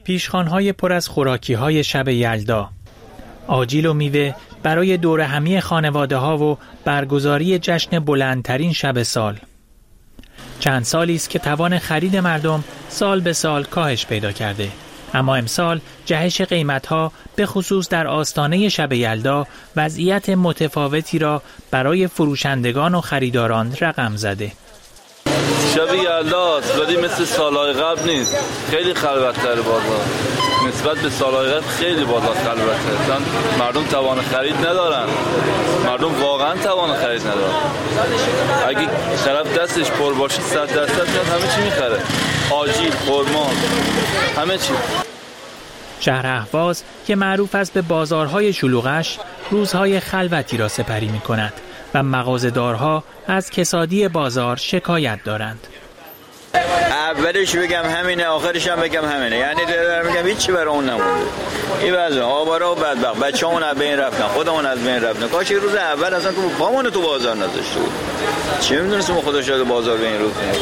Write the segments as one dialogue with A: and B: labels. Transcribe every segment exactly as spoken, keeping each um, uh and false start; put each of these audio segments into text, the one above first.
A: پیشخوان‌های پر از خوراکی‌های شب یلدا، آجیل و میوه برای دور همی خانواده‌ها و برگزاری جشن بلندترین شب سال. چند سالی است که توان خرید مردم سال به سال کاهش پیدا کرده، اما امسال جهش قیمت‌ها به خصوص در آستانه شب یلدا وضعیت متفاوتی را برای فروشندگان و خریداران رقم زده.
B: شب یلداست ولی مثل سالهای قبل نیست، خیلی خلوت‌تر بازار نسبت به سالهای قبل، خیلی بازار خلوت‌تر. مردم توان خرید ندارن، مردم واقعا توان خرید ندارن. اگه طرف دستش پر باشه صد درصد میاد همه چی میخره، آجیل، خرما، همه چی.
A: شهر اهواز که معروف است به بازارهای شلوغش، روزهای خلوتی را سپری می‌کند و مغازه‌دارها از کسادی بازار شکایت دارند.
C: اولش بگم همینه، آخرش هم بگم همینه، یعنی دارم میگم هیچی برای اون نمونده. این وضع آوارا و بدبخت، بچه‌مون از بین رفتن، خودمون از بین رفتن. کاش روز اول اصلا تو پامون تو بازار نذاشته بود. چه می‌دونستم خدا شاید بازار به این روز کنه.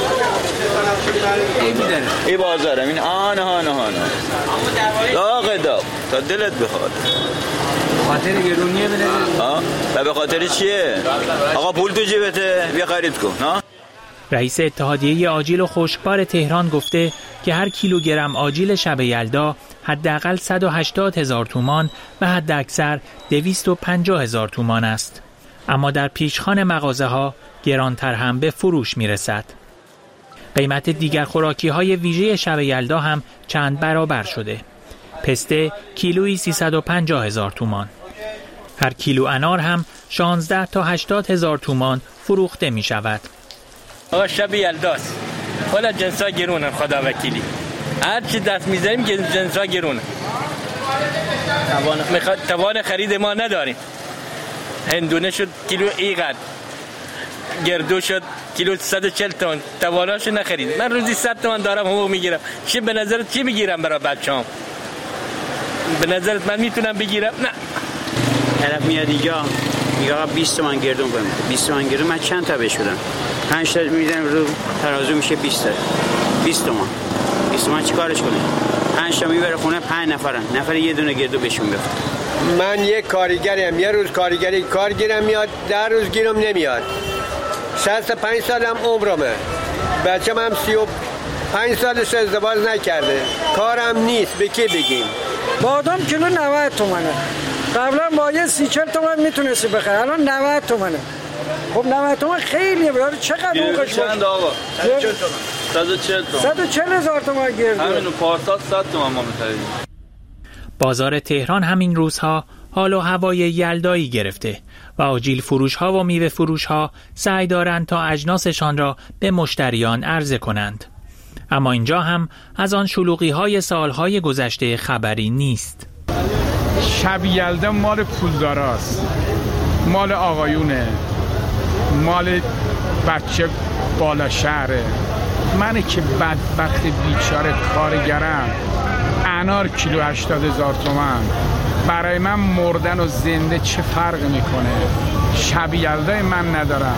C: این بازارم این آن آن آن داغ داغ تا دلت بخواد.
D: خاطر گرونیه بده.
C: ها؟ به خاطر چیه؟ آقا پول تو جیبته، بیا خرید کن، ها؟
A: رئیس اتحادیه آجیل و خشکبار تهران گفته که هر کیلوگرم آجیل شب یلدا حداقل صد و هشتاد هزار تومان و حداکثر دویست و پنجاه هزار تومان است. اما در پیشخوان مغازه ها گرانتر هم به فروش می رسد. قیمت دیگر خوراکی های ویژه شب یلدا هم چند برابر شده. پسته کیلویی سیصد و پنجاه هزار تومان. هر کیلو انار هم شانزده تا هشتاد هزار تومان فروخته می شود.
E: آقا شب یلداست، حالا جنسا گرونن، خدا وکیلی هر چی دست میزنیم جنسا گرونن، توان توان خرید ما نداریم. هندونه شد کیلو اینقدر، گردو شد کیلو صد و چهل تومن، تواناشو نخرید. من روزی صد تومن دارم حقوق میگیرم، چی به نظرت چی میگیرم برای بچه‌ام؟ به نظرت من میتونم بگیرم؟ نه.
D: طرف میاد اینجا میگه آقا بیست تومن گردون بهم، بیست تومن گردون من چند تا بشودم؟ پنج تا میذارم رو ترازو میشه بیست تا، بیست تومن. بیست تومن چیکارش کنه؟ پنج تا میبره خونه، پنج نفرن، نفر یه دونه گردو بهشون بفت.
F: من یک کارگریم، یه روز کارگری کار گیرم میاد، در روز گیرم نمیاد. شصت و پنج سالم عمرمه، بچه‌م هم سی و پنج سالش ازدواج نکرده، کارم نیست، به کی بگیم؟
G: بادام کیلو نود تومنه، قبلا با یه سی چل تومن میتونستی بخری، الان نود تومنه. خب نود تومن خیلیه، برای چقدر حقوقش
B: چند آقا؟ صد و چهل تومن.
G: صد و چهل هزار تومن گرده.
B: همینو پارسال صد تومن ما می‌خریدیم.
A: بازار تهران همین روزها حال و هوای یلدایی گرفته و آجیل فروش ها و میوه فروش ها سعی دارند تا اجناسشان را به مشتریان عرضه کنند. اما اینجا هم از آن شلوغی های سالهای گذشته خبری نیست.
H: شب یلدا مال پولداراست، مال آقایونه، مال بچه بالا شهره. منه که بدبخت بیچاره کارگرم، انار کیلو هشتاد هزار تومن، برای من مردن و زنده چه فرق میکنه؟ شب یلدای من ندارم.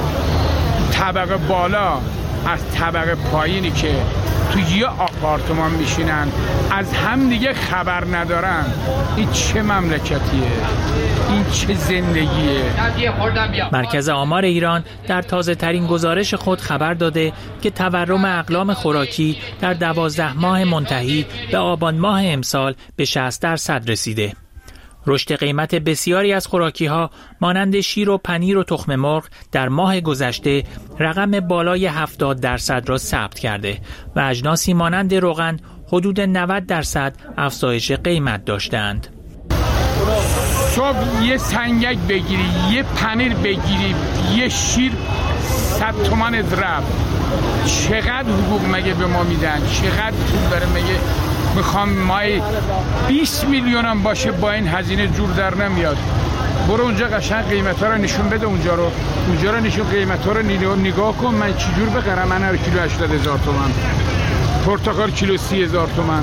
H: طبقه بالا از طبقه پایینی که تو یه آپارتمان میشینن از هم دیگه خبر ندارن، این چه مملکتیه؟ این چه زندگیه؟
A: مرکز آمار ایران در تازه ترین گزارش خود خبر داده که تورم اقلام خوراکی در دوازده ماه منتهی به آبان ماه امسال به شصت درصد رسیده. رشد قیمت بسیاری از خوراکی‌ها مانند شیر و پنیر و تخم مرغ در ماه گذشته رقم بالای هفتاد درصد را ثبت کرده و اجناسی مانند روغن حدود نود درصد افزایش قیمت داشتند.
H: صبح یه سنگک بگیری، یه پنیر بگیری، یه شیر صد تومن از رفت. چقدر حقوق مگه به ما میدن؟ چقدر پول بره مگه؟ میخوام مای بیست میلیون هم باشه با این هزینه جور در نمیاد. برو اونجا قشنگ قیمت ها رو نشون بده، اونجا رو اونجا رو نشون قیمت ها رو نگاه کن. من چی جور بخرم؟ من هر کیلو هشتاد هزار تومان، پرتقال کیلو سی هزار تومان،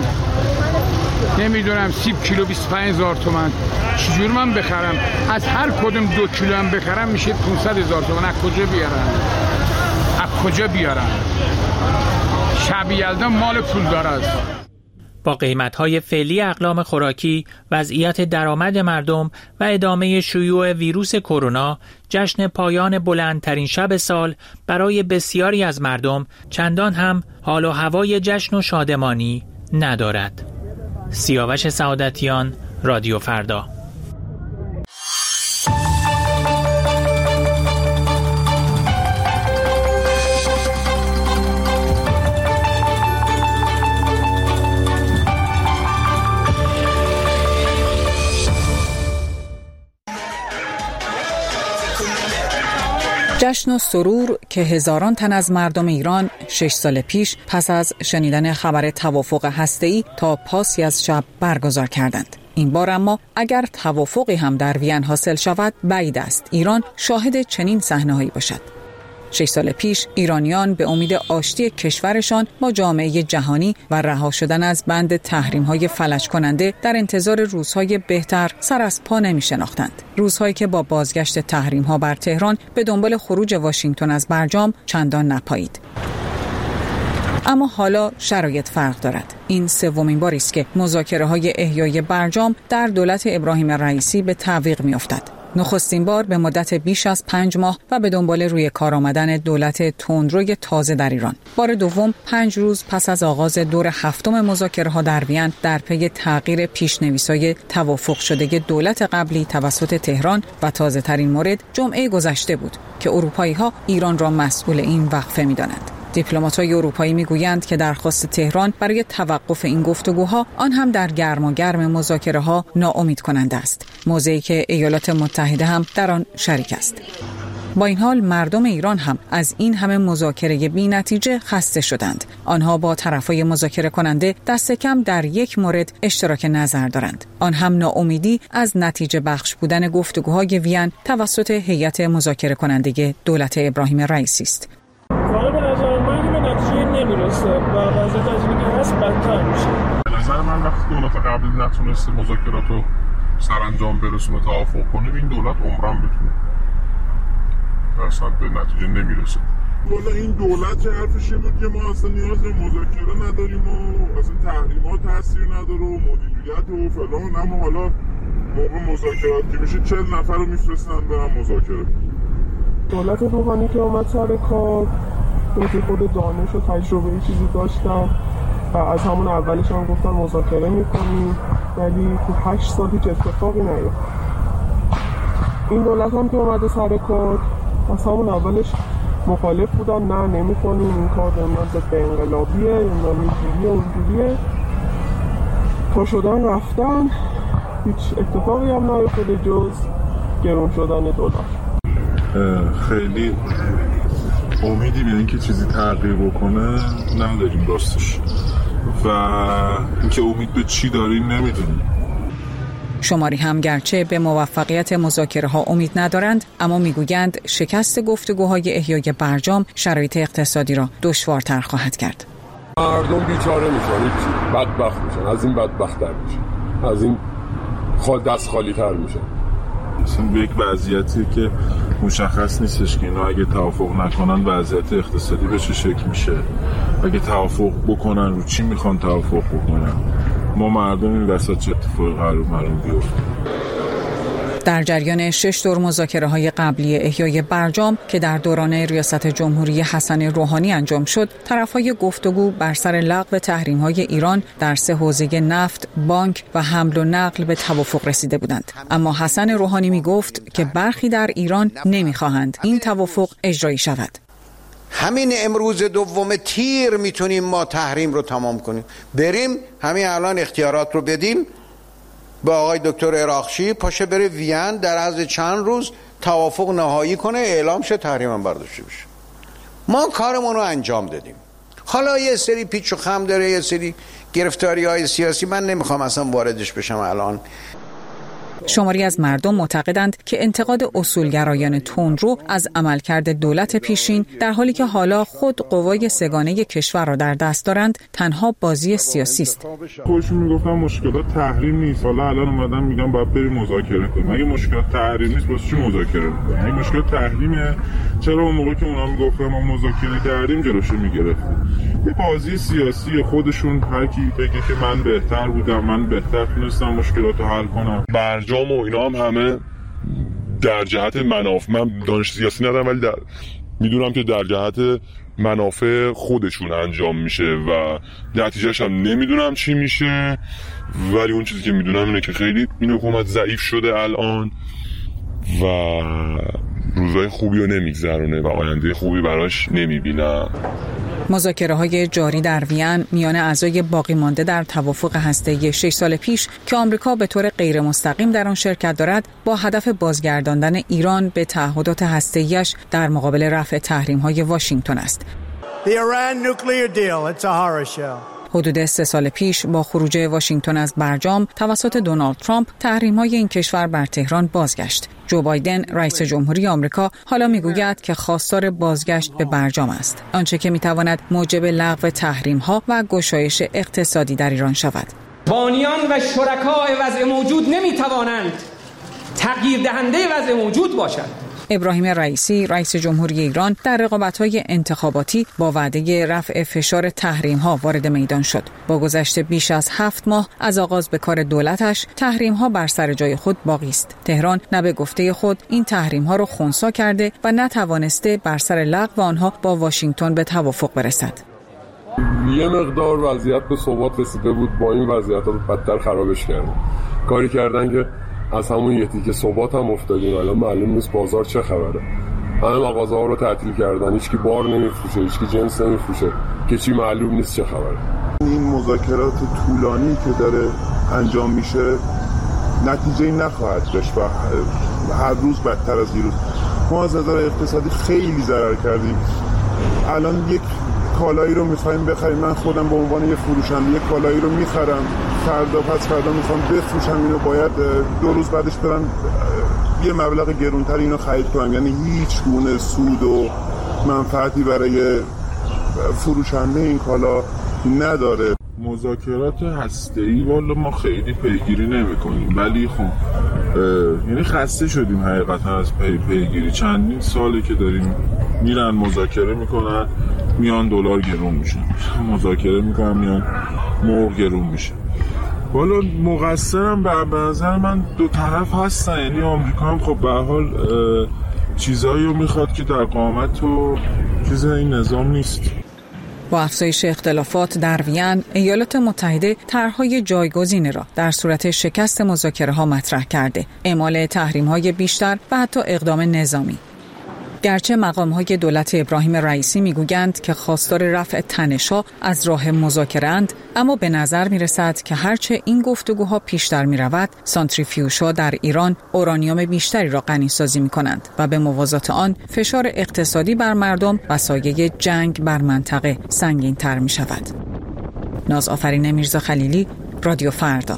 H: نمیدونم سیب کیلو بیست و پنج هزار تومان. چی جور من بخرم؟ از هر کدوم دو کیلو هم بخرم میشه پانصد هزار تومان. از کجا بیارم؟ از کجا بیارم؟ شب یلدا مال پولدار است.
A: با قیمت‌های فعلی اقلام خوراکی، وضعیت درآمد مردم و ادامه شیوع ویروس کرونا، جشن پایان بلندترین شب سال برای بسیاری از مردم چندان هم حال و هوای جشن و شادمانی ندارد. سیاوش سعادتیان، رادیو فردا.
I: جشن و سرور که هزاران تن از مردم ایران شش سال پیش پس از شنیدن خبر توافق هسته‌ای تا پاسی از شب برگزار کردند. این بار اما اگر توافقی هم در وین حاصل شود، بعید است ایران شاهد چنین صحنه‌هایی باشد. شش سال پیش ایرانیان به امید آشتی کشورشان با جامعه جهانی و رها شدن از بند تحریم‌های فلج کننده در انتظار روزهای بهتر سر از پا نمی شناختند. روزهایی که با بازگشت تحریم‌ها بر تهران به دنبال خروج واشنگتن از برجام چندان نپایید. اما حالا شرایط فرق دارد. این سومین باری است که مذاکره‌های احیای برجام در دولت ابراهیم رئیسی به تعویق می‌افتد. نخستین بار به مدت بیش از پنج ماه و به دنبال روی کار آمدن دولت تندروی تازه در ایران. بار دوم پنج روز پس از آغاز دور هفتم مذاکره‌ها در وین در پی تغییر پیش‌نویس‌های توافق شده دولت قبلی توسط تهران و تازه‌ترین مورد جمعه گذشته بود که اروپایی‌ها ایران را مسئول این وقفه می‌دانند. دیپلمات‌های اروپایی می‌گویند که درخواست تهران برای توقف این گفتگوها آن هم در گرماگرم مذاکره‌ها ناامید کننده است. موضعی که ایالات متحده هم در آن شریک است. با این حال مردم ایران هم از این همه مذاکره بی نتیجه خسته شدند. آنها با طرفای مذاکره کننده دست کم در یک مورد اشتراک نظر دارند. آن هم ناامیدی از نتیجه بخش بودن گفتگوهای وین توسط هیئت مذاکره کننده دولت ابراهیم رئیسی است.
J: نمیرسه و وضعیت از اینکه هست بدتر میشه.
K: به نظر من وقتی دولت قبلی نتونسته مذاکرات رو سرانجام برسونه توافق کنه، این دولت عمرم بتونه اصلا به نتیجه نمیرسه. والا این دولت چه حرفش بود که ما اصلا نیاز به مذاکره نداریم و اصلا تحریمات تاثیر نداره و مدیریت و فلان، اما حالا موقع مذاکرات که میشه چهل نفر رو میفرستن برن مذاکره.
J: دولت روحانی که اومد سر کار که خود دانش و تجربه چیزی داشتن و از همون اولش هم گفتن مذاکره میکنیم، ولی تو هشت سال هیچ اتفاقی نیفتاد. این دولت هم که اومده سر کار از همون اولش مخالف بودن، نه نمیکنیم این کار نمیدونم ضد انقلابیه، نمیدونم اینجوریه اونجوریه، تا شدن رفتن هیچ اتفاقی هم نیفتاده جز گرون شدن دلار.
K: خیلی امیدی به اینکه چیزی تغییر بکنه نداریم راستش، و اینکه امید به چی داریم نمیدونیم.
I: شماری هم گرچه به موفقیت مذاکره ها امید ندارند، اما میگویند شکست گفتگوهای احیای برجام شرایط اقتصادی را دشوارتر خواهد کرد.
K: مردم بیچاره میشن، بدبخت میشن، از این بدبخت‌تر میشن، از این خود دست خالی تر میشن. مثلا به یک وضعیتی که مشخص نیستش که اینا اگه توافق نکنن وضعیت اقتصادی به چه شکل میشه، اگه توافق بکنن رو چی میخوان توافق بکنن، ما مردم این وسط چه اتفاقی قرار معلوم بیفته.
I: در جریان شش دور مذاکره‌های قبلی احیای برجام که در دوران ریاست جمهوری حسن روحانی انجام شد، طرف‌های گفتگو بر سر لغو تحریم‌های ایران در سه حوزه نفت، بانک و حمل و نقل به توافق رسیده بودند. اما حسن روحانی می‌گفت که برخی در ایران نمی‌خواهند این توافق اجرایی شود.
L: همین امروز دوم تیر میتونیم ما تحریم رو تمام کنیم، بریم همین الان اختیارات رو بدیم به آقای دکتر عراقچی، پاشه بره وین در عرض چند روز توافق نهایی کنه، اعلام شه، تحریم هم برداشته بشه. ما کارمون رو انجام دادیم. حالا یه سری پیچ و خم داره، یه سری گرفتاری های سیاسی، من نمیخوام اصلا واردش بشم الان.
I: شماری از مردم معتقدند که انتقاد اصولگرایان تندرو از عملکرد دولت پیشین در حالی که حالا خود قوای سگانه کشور را در دست دارند تنها بازی سیاسی است.
K: خودشون میگفتن مشکلات تحریم نیست، حالا الان اومدن میگن باید بریم مذاکره کنیم. اگه مشکلات تحریم نیست واسه چی مذاکره می‌کنیم؟ اگه مشکلات تحریمه چرا اون موقع که اونا میگفتن ما مذاکره کردیم جلوشو میگرفتیم؟ یه بازی سیاسی خودشون، هر کی بگه که من بهتر بودم، من بهتر تونستم مشکلات رو حل کنم. برجام و اینا هم همه در جهت منافع، من دانش سیاسی ندارم ولی در... میدونم که در جهت منافع خودشون انجام میشه و نتیجهش هم نمیدونم چی میشه، ولی اون چیزی که میدونم اینه که خیلی این حکومت ضعیف شده الان و روزای خوبی رو نمیگذرونه و آینده خوبی براش نمیبینم.
I: مذاکره های جاری در وین میان اعضای باقی مانده در توافق هسته‌ای شش سال پیش که آمریکا به طور غیر مستقیم در آن شرکت دارد با هدف بازگرداندن ایران به تعهدات هسته‌ایش در مقابل رفع تحریم‌های واشنگتن است.
M: The Iran nuclear deal, it's a horror show.
I: حدود سه سال پیش با خروج واشنگتن از برجام توسط دونالد ترامپ تحریم‌های این کشور بر تهران بازگشت. جو بایدن رئیس جمهوری آمریکا حالا میگوید که خواستار بازگشت به برجام است، آنچه که میتواند موجب لغو تحریم‌ها و گشایش اقتصادی در ایران شود.
N: بانیان و شرکای وضع موجود نمیتوانند تغییر دهنده وضع موجود باشند.
I: ابراهیم رئیسی رئیس جمهوری ایران در رقابت‌های انتخاباتی با وعده رفع فشار تحریم‌ها وارد میدان شد. با گذشت بیش از هفت ماه از آغاز به کار دولتش، تحریم‌ها بر سر جای خود باقی است. تهران نه به گفته خود این تحریم‌ها را خنثی کرده و نتوانسته بر سر لغو آنها با واشنگتن به توافق برسد.
K: یه مقدار وضعیت به ثبات رسیده بود، با این وضعیت رو بدتر خرابش کردن. کاری کردن که از همون یه تیکه ثبات هم افتادیم. الان معلوم نیست بازار چه خبره. همه مغازه‌ها رو تعطیل کردن، هیچ کی بار نمیفروشه، هیچ کی جنس نمیفروشه، که چی معلوم نیست چه خبره. این مذاکرات طولانی که داره انجام میشه نتیجه‌ای نخواهد داشت و هر روز بدتر از دیروز. ما از نظر اقتصادی خیلی ضرر کردیم. الان یک کالایی رو می‌خوایم بخریم، من خودم به عنوان یک فروشنده یک کالایی رو می‌خرم، فردا پس فردا می‌خوام بفروشم اینو، باید دو روز بعدش برم یه مبلغ گرونتر اینو خرید کنم. یعنی هیچ گونه سود و منفعتی برای فروشنده این کالا نداره. مذاکرات هسته‌ای والا ما خیلی پیگیری نمی‌کنیم، ولی خب یعنی خسته شدیم حقیقتا از پی پیگیری. چندین ساله که داریم میرن مذاکره میکنن، میان دلار گرون میشه، مذاکره میکنن میان مرغ گرون میشه. والا مقصرم به نظر من دو طرف هستن، یعنی آمریکا هم خب به هر حال چیزایی رو میخواد که در قامت و چیز این نظام نیست.
I: با افزایش اختلافات در وین، ایالات متحده طرح‌های جایگزینی را در صورت شکست مذاکره‌ها مطرح کرده، اعمال تحریم‌های بیشتر و حتی اقدام نظامی. گرچه مقام‌های دولت ابراهیم رئیسی میگویند که خواستار رفع تنش‌ها از راه مذاکره‌اند، اما به نظر میرسد که هرچه این گفتگوها پیشتر میرود، سانتریفیوژها در ایران اورانیوم بیشتری را غنی‌سازی می‌کنند و به موازات آن فشار اقتصادی بر مردم و سایه جنگ بر منطقه سنگین‌تر می‌شود. ناز آفرین میرزا خلیلی، رادیو فردا.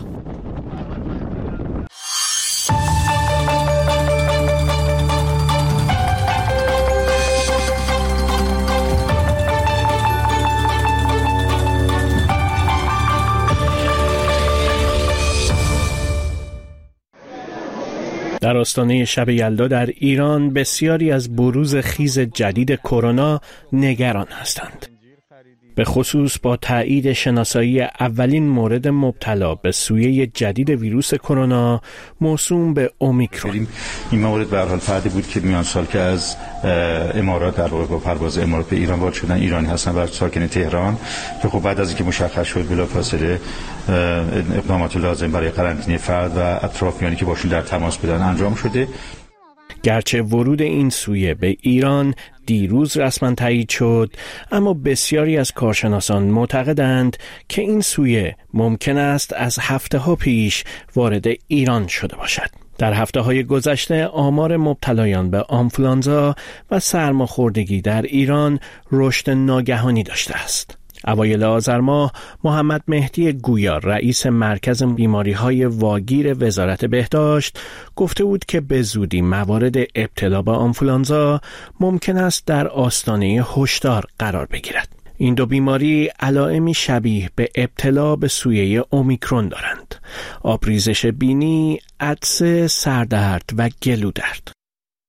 O: در آستانه شب یلدا در ایران بسیاری از بروز خیز جدید کرونا نگران هستند. به خصوص با تایید شناسایی اولین مورد مبتلا به سویه جدید ویروس کرونا موسوم به اومیکرون.
P: این مورد به هر حال فردی بود که میان سال که از امارات در واقع با پرواز امارات به ایران وارد شدن، ایرانی هستن و ساکن تهران، که خب بعد از اینکه مشخص شد بلافاصله اقدامات لازم برای قرنطینه فرد و اطرافیانی که باشون در تماس بودن انجام شده.
O: گرچه ورود این سویه به ایران دیروز رسما تایید شد، اما بسیاری از کارشناسان معتقدند که این سویه ممکن است از هفته‌ها پیش وارد ایران شده باشد. در هفته‌های گذشته آمار مبتلایان به آنفولانزا و سرماخوردگی در ایران رشد ناگهانی داشته است. اوایل آذر ماه محمد مهدی گویا رئیس مرکز بیماری‌های واگیر وزارت بهداشت گفته بود که به زودی موارد ابتلا به آنفولانزا ممکن است در آستانه هشدار قرار بگیرد. این دو بیماری علائمی شبیه به ابتلا به سویه اومیکرون دارند: آبریزش بینی، عطسه، سردرد و گلودرد.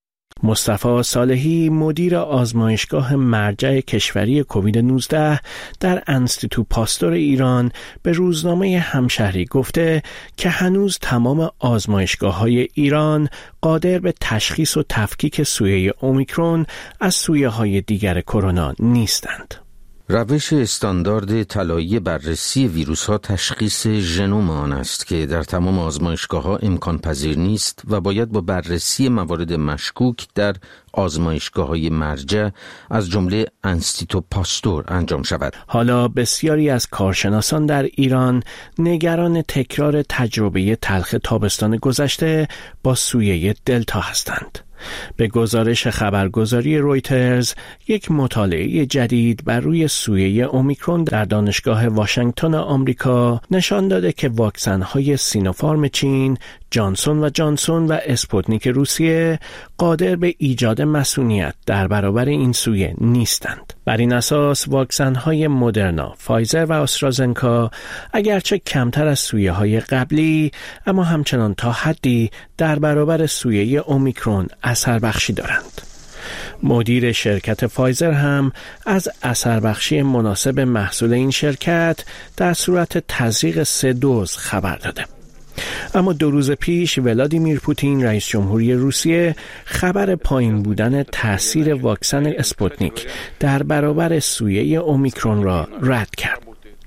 O: مصطفی صالحی مدیر آزمایشگاه مرجع کشوری کووید نوزده در انستیتو پاستور ایران به روزنامه همشهری گفته که هنوز تمام آزمایشگاه‌های ایران قادر به تشخیص و تفکیک سویه اومیکرون از سویه‌های دیگر کرونا نیستند.
Q: روش استاندارد طلایی بررسی ویروس ها تشخیص ژنوم آن است که در تمام آزمایشگاه ها امکان پذیر نیست و باید با بررسی موارد مشکوک در آزمایشگاه های مرجع از جمله انستیتو پاستور انجام شود.
O: حالا بسیاری از کارشناسان در ایران نگران تکرار تجربه تلخ تابستان گذشته با سویه دلتا هستند. به گزارش خبرگزاری رویترز، یک مطالعه جدید بر روی سویه اومیکرون در دانشگاه واشنگتن آمریکا نشان داده که واکسن‌های سینوفارم چین، جانسون و جانسون و اسپوتنیک روسیه قادر به ایجاد مسئولیت در برابر این سویه نیستند. بر این اساس واکسن‌های مدرنا، فایزر و آسترازنکا اگرچه کمتر از سویه‌های قبلی اما همچنان تا حدی در برابر سویه اومیکرون اثر بخشی دارند. مدیر شرکت فایزر هم از اثر بخشی مناسب محصول این شرکت در صورت تزریق سه دوز خبر داده. اما دو روز پیش ولادیمیر پوتین رئیس جمهوری روسیه خبر پایین بودن تأثیر واکسن اسپوتنیک در برابر سویه اومیکرون را رد کرد.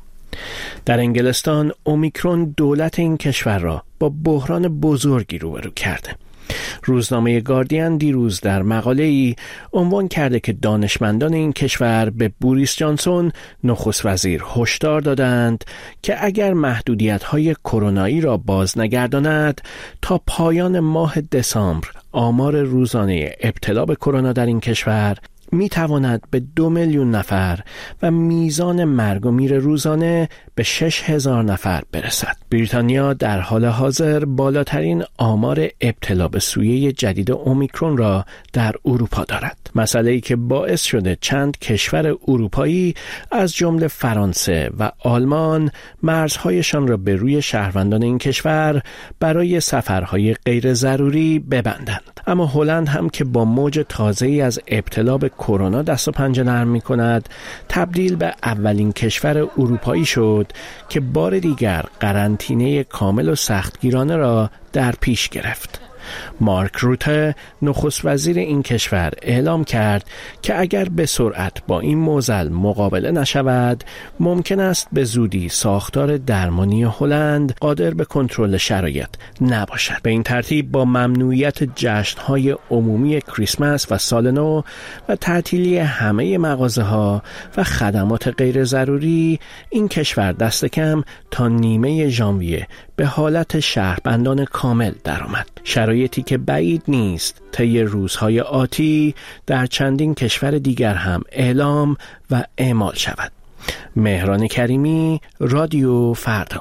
O: در انگلستان اومیکرون دولت این کشور را با بحران بزرگی روبرو کرده. روزنامه گاردین دیروز در مقاله‌ای عنوان کرده که دانشمندان این کشور به بوریس جانسون نخست وزیر هشدار دادند که اگر محدودیت‌های کرونایی را باز نگرداند تا پایان ماه دسامبر آمار روزانه ابتلا به کرونا در این کشور می تواند به دو میلیون نفر و میزان مرگ و میر روزانه به شش هزار نفر برسد. بریتانیا در حال حاضر بالاترین آمار ابتلا به سویه جدید اومیکرون را در اروپا دارد. مسئله‌ای که باعث شده چند کشور اروپایی از جمله فرانسه و آلمان مرزهایشان را به روی شهروندان این کشور برای سفرهای غیر ضروری ببندند. اما هلند هم که با موج تازه‌ای از ابتلا به کرونا دست و پنجه نرم می کند تبدیل به اولین کشور اروپایی شد که بار دیگر قرنطینه کامل و سختگیرانه را در پیش گرفت. مارک روته نخست وزیر این کشور اعلام کرد که اگر به سرعت با این معضل مقابله نشود ممکن است به زودی ساختار درمانی هلند قادر به کنترل شرایط نباشد. به این ترتیب با ممنوعیت جشن‌های عمومی کریسمس و سال نو و تعطیلی همه مغازه‌ها و خدمات غیر ضروری این کشور دست کم تا نیمه ژانویه به حالت شهربندان کامل درآمد. شرایطی که بعید نیست طی روزهای آتی در چندین کشور دیگر هم اعلام و اعمال شود. مهران کریمی، رادیو فردا.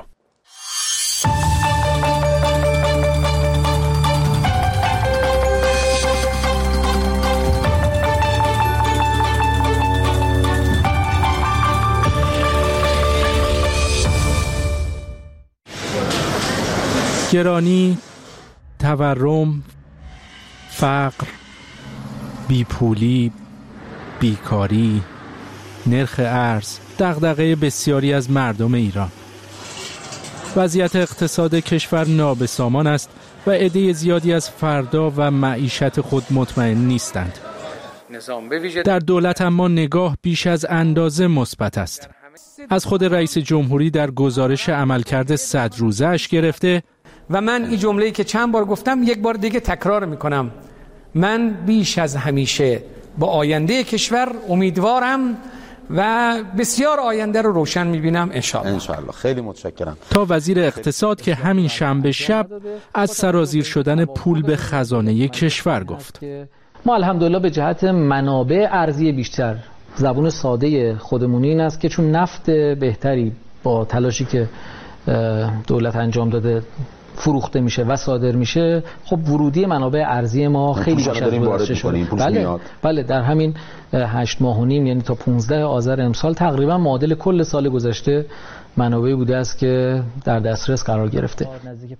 R: گرانی، تورم، فقر، بیپولی، بیکاری، نرخ ارز دغدغه بسیاری از مردم ایران. وضعیت اقتصاد کشور نابسامان است و عده زیادی از فردا و معیشت خود مطمئن نیستند. در دولت اما نگاه بیش از اندازه مثبت است. از خود رئیس جمهوری در گزارش عملکرد صد روزه‌اش گرفته
N: و من این جمله‌ای که چند بار گفتم یک بار دیگه تکرار میکنم، من بیش از همیشه با آینده کشور امیدوارم و بسیار آینده رو روشن میبینم انشاءالله.
S: انشاءالله. خیلی متشکرم.
R: تا وزیر اقتصاد که همین شنبه شب از سرازیر شدن پول به خزانه کشور گفت.
T: ما الحمدلله به جهت منابع ارزی بیشتر، زبون ساده خودمونی این است که چون نفت بهتری با تلاشی که دولت انجام داده فروخته میشه و صادر میشه، خب ورودی منابع ارزی ما خیلی بیشتر از گذشته شده. بله بله در همین هشت ماه و نیم یعنی تا پانزده آذر امسال تقریبا معادل کل سال گذشته منابعی بوده است که در دسترس قرار گرفته.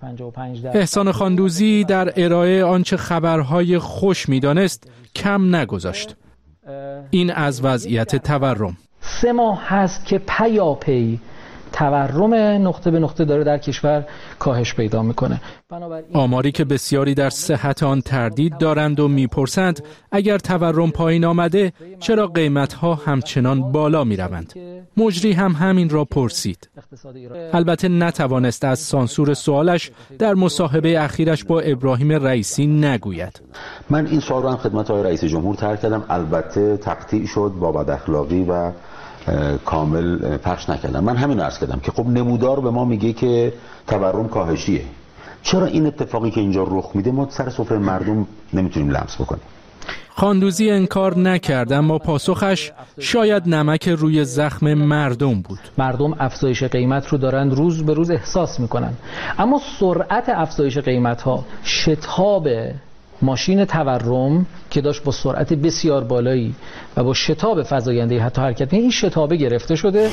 R: احسان خاندوزی در ارائه آنچه خبرهای خوش می‌دانست کم نگذاشت. این از وضعیت تورم.
T: سه ماه هست که پیاپی تورم نقطه به نقطه داره در کشور کاهش پیدا میکنه.
R: آماری که بسیاری در صحت آن تردید دارند و میپرسند اگر تورم پایین آمده چرا قیمتها همچنان بالا میروند. مجری هم همین را پرسید. البته نتوانست از سانسور سوالش در مصاحبه اخیرش با ابراهیم رئیسی نگوید.
S: من این سوال رو هم خدمت آقای رئیس جمهور طرح کردم، البته تقطیع شد با بد اخلاقی و کامل پخش نکردم. من همین عرض کردم که خب نمودار به ما میگه که تورم کاهشیه، چرا این اتفاقی که اینجا رخ میده ما سر سفره مردم نمیتونیم لمس بکنیم؟
R: خاندوزی انکار نکرد، اما پاسخش شاید نمک روی زخم مردم بود.
T: مردم افزایش قیمت رو دارن روز به روز احساس میکنن، اما سرعت افزایش قیمت ها، شتاب ماشین تورم که داشت با سرعت بسیار بالایی و با شتاب فزاینده حتی حرکت، این شتابه گرفته شده.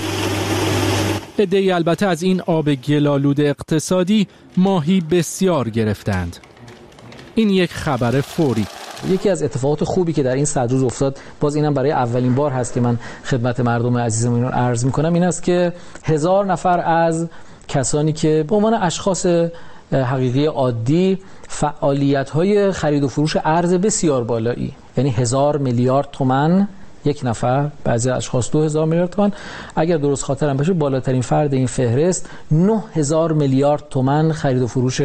R: عده‌ای البته از این آب گلالود اقتصادی ماهی بسیار گرفتند. این یک خبر فوری.
T: یکی از اتفاقات خوبی که در این صد روز افتاد، باز اینم برای اولین بار هست که من خدمت مردم عزیزم اینو عرض میکنم، این است که هزار نفر از کسانی که به عنوان اشخاص حقیقی عادی فعالیت‌های خرید و فروش ارز بسیار بالایی، یعنی هزار میلیارد تومان یک نفر، بعضی اشخاص دو هزار میلیارد تومان، اگر درست خاطرم باشه بالاترین فرد این فهرست نه هزار میلیارد تومان خرید و فروش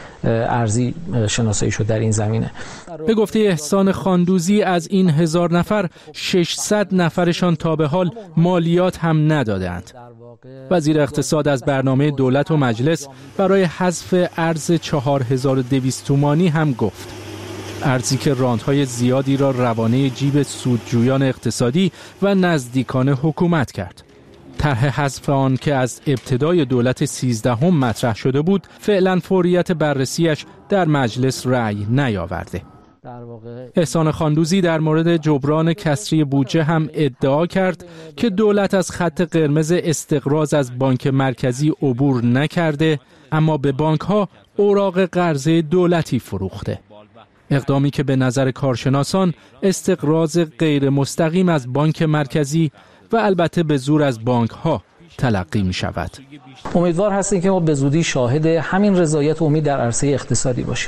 T: ارزی شناسایی شد در این زمینه.
R: به گفته احسان خاندوزی از این هزار نفر ششصد نفرشان تا به حال مالیات هم ندادند. وزیر اقتصاد از برنامه دولت و مجلس برای حذف ارز چهار هزار و دویست تومانی هم گفت. ارزی که راندهای زیادی را روانه جیب سودجویان اقتصادی و نزدیکان حکومت کرد. طرح حذف آن که از ابتدای دولت سیزدهم مطرح شده بود، فعلا فوریت بررسیش در مجلس رأی نیاورده. احسان خاندوزی در مورد جبران کسری بودجه هم ادعا کرد که دولت از خط قرمز استقراض از بانک مرکزی عبور نکرده، اما به بانک‌ها اوراق قرضه دولتی فروخته. اقدامی که به نظر کارشناسان استقراض غیر مستقیم از بانک مرکزی و البته به زور از بانک‌ها تلقی می شود.
T: امیدوار هستیم که ما به زودی شاهد همین رضایت و امید در عرصه اقتصادی باشیم.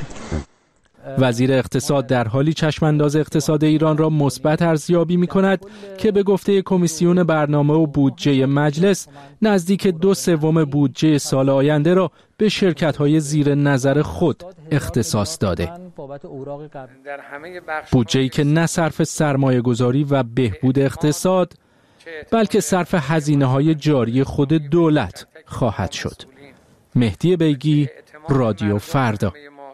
R: وزیر اقتصاد در حالی چشمانداز اقتصاد ایران را مثبت ارزیابی می کند که به گفته کمیسیون برنامه و بودجه مجلس نزدیک دو سوم بودجه سال آینده را به شرکت‌های زیر نظر خود اختصاص داده. بودجه‌ای که نه صرف سرمایه‌گذاری و بهبود اقتصاد بلکه صرف هزینه‌های جاری خود دولت خواهد شد. مهدی بیگی، رادیو فردا.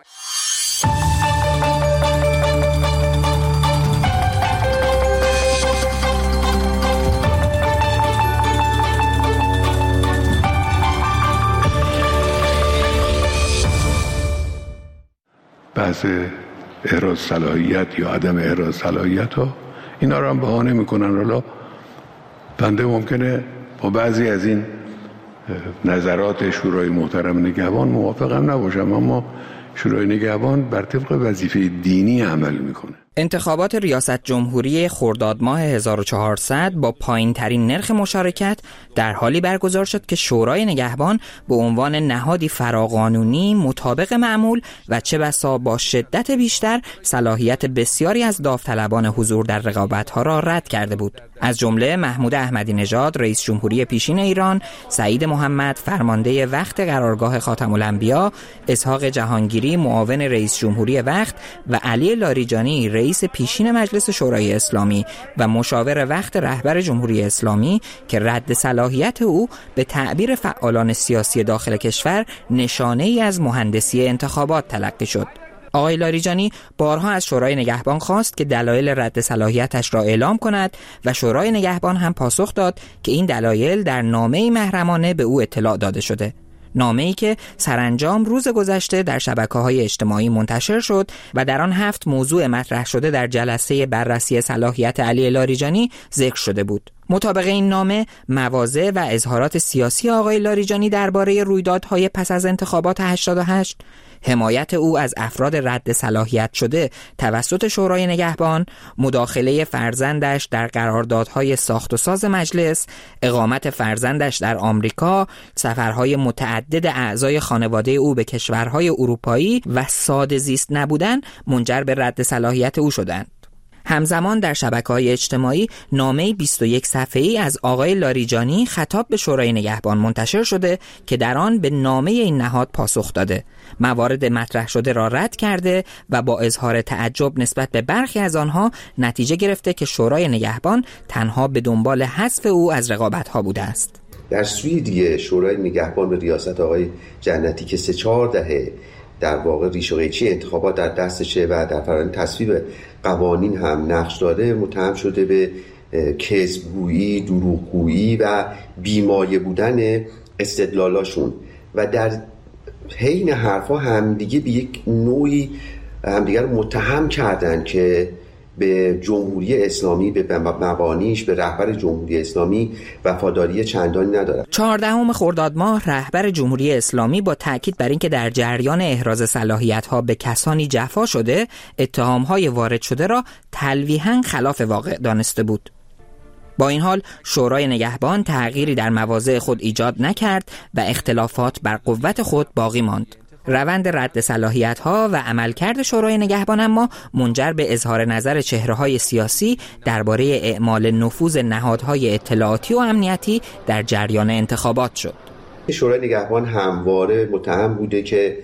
U: بحث احراز صلاحیت یا عدم احراز صلاحیت ها اینا رو هم بهانه میکنن. حالا بنده ممکنه با بعضی از این نظرات شورای محترم نگهبان موافقم نباشم، اما شورای نگهبان بر طبق وظیفه دینی عمل میکنه.
V: انتخابات ریاست جمهوری خرداد ماه هزار و چهارصد با پایین ترین نرخ مشارکت در حالی برگزار شد که شورای نگهبان به عنوان نهادی فراقانونی مطابق معمول و چه بسا با شدت بیشتر صلاحیت بسیاری از داوطلبان حضور در رقابت‌ها را رد کرده بود. از جمله محمود احمدی نژاد رئیس جمهوری پیشین ایران، سعید محمد فرمانده وقت قرارگاه خاتم الانبیا، اسحاق جهانگیری معاون رئیس جمهوری وقت و علی لاریجانی رئیس پیشین مجلس شورای اسلامی و مشاور وقت رهبر جمهوری اسلامی که رد صلاحیت او به تعبیر فعالان سیاسی داخل کشور نشانه ای از مهندسی انتخابات تلقی شد. آقای لاریجانی بارها از شورای نگهبان خواست که دلایل رد صلاحیتش را اعلام کند و شورای نگهبان هم پاسخ داد که این دلایل در نامه‌ای محرمانه به او اطلاع داده شده. نامه‌ای که سرانجام روز گذشته در شبکه‌های اجتماعی منتشر شد و در آن هفت موضوع مطرح شده در جلسه بررسی صلاحیت علی لاریجانی ذکر شده بود. مطابق این نامه، مواضع و اظهارات سیاسی آقای لاریجانی درباره رویدادهای پس از انتخابات هشتاد و هشت، حمایت او از افراد رد صلاحیت شده توسط شورای نگهبان، مداخله فرزندش در قراردادهای ساخت و ساز مجلس، اقامت فرزندش در آمریکا، سفرهای متعدد اعضای خانواده او به کشورهای اروپایی و ساده زیست نبودن منجر به رد صلاحیت او شدند. همزمان در شبکه‌های اجتماعی نامه بیست و یک صفحه‌ای از آقای لاریجانی خطاب به شورای نگهبان منتشر شده که در آن به نامه این نهاد پاسخ داده، موارد مطرح شده را رد کرده و با اظهار تعجب نسبت به برخی از آنها نتیجه گرفته که شورای نگهبان تنها به دنبال حذف او از رقابت‌ها بوده است.
C: در سوی دیگه شورای نگهبان به ریاست آقای جنتی که سه چهار دهه در واقع ریش و قیچی انتخابات در دستشه و در فرآیند تصویب قوانین هم نقش داره، متهم شده به کذبگویی، دروغگویی و بیمایه بودن استدلالاشون و در حین حرفا همدیگه به یک نوعی همدیگه رو متهم کردن که به جمهوری اسلامی، به مبانیش، به رهبر جمهوری اسلامی وفاداری چندانی ندارد.
V: چهاردهم خرداد ماه رهبر جمهوری اسلامی با تاکید بر اینکه در جریان احراز صلاحیت‌ها به کسانی جفا شده، اتهام‌های وارد شده را تلویحاً خلاف واقع دانسته بود. با این حال شورای نگهبان تغییری در مواضع خود ایجاد نکرد و اختلافات بر قوت خود باقی ماند. روند رد صلاحیت‌ها و عملکرد شورای نگهبان اما منجر به اظهار نظر چهره‌های سیاسی درباره اعمال نفوذ نهادهای اطلاعاتی و امنیتی در جریان انتخابات شد.
C: شورای نگهبان همواره متهم بوده که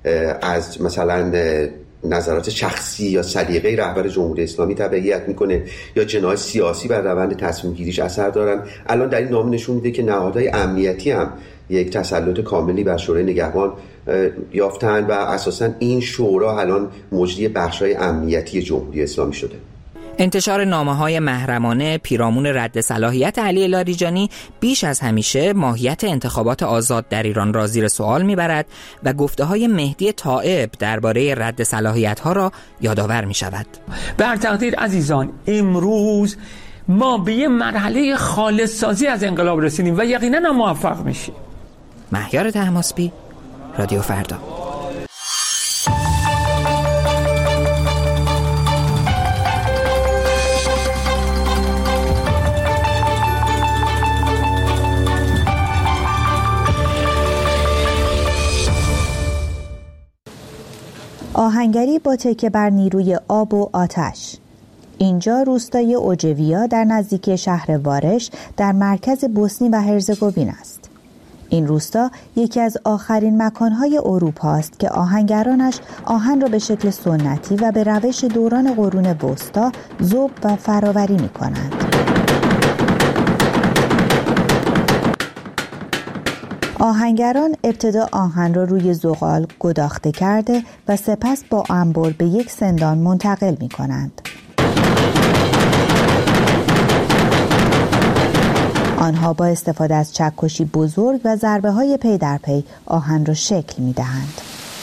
C: از مثلا نظرات شخصی یا سلیقه رهبر جمهوری اسلامی تبعیت میکنه یا جناح سیاسی بر روند تصمیم گیریش اثر دارن. الان در این نامه نشون میده که نهادهای امنیتی هم یک تسلط کاملی بر شورای نگهبان یافتن و اساساً این شورا الان مجری بخش‌های امنیتی جمهوری اسلامی شده.
V: انتشار نامه‌های محرمانه پیرامون رد صلاحیت علی لاریجانی بیش از همیشه ماهیت انتخابات آزاد در ایران را زیر سوال می‌برد و گفته‌های مهدی طائب درباره رد صلاحیت‌ها را یادآور می‌شود.
E: بر تقدیر عزیزان، امروز ما به یه مرحله خالص سازی از انقلاب رسیدیم و یقینا هم موفق میشیم.
V: مهیار طهماسبی، رادیو فردا.
W: آهنگری با تکیه بر نیروی آب و آتش. اینجا روستای اوجویا در نزدیکی شهر وارش در مرکز بوسنی و هرزگوین است. این روستا یکی از آخرین مکانهای اروپا است که آهنگرانش آهن را به شکل سنتی و به روش دوران قرون وسطا ذوب و فراوری می کنند. آهنگران ابتدا آهن را روی زغال گداخته کرده و سپس با انبر به یک سندان منتقل می کنند. آنها با استفاده از چکشی بزرگ و ضربه های پی در پی آهن را شکل می دهند.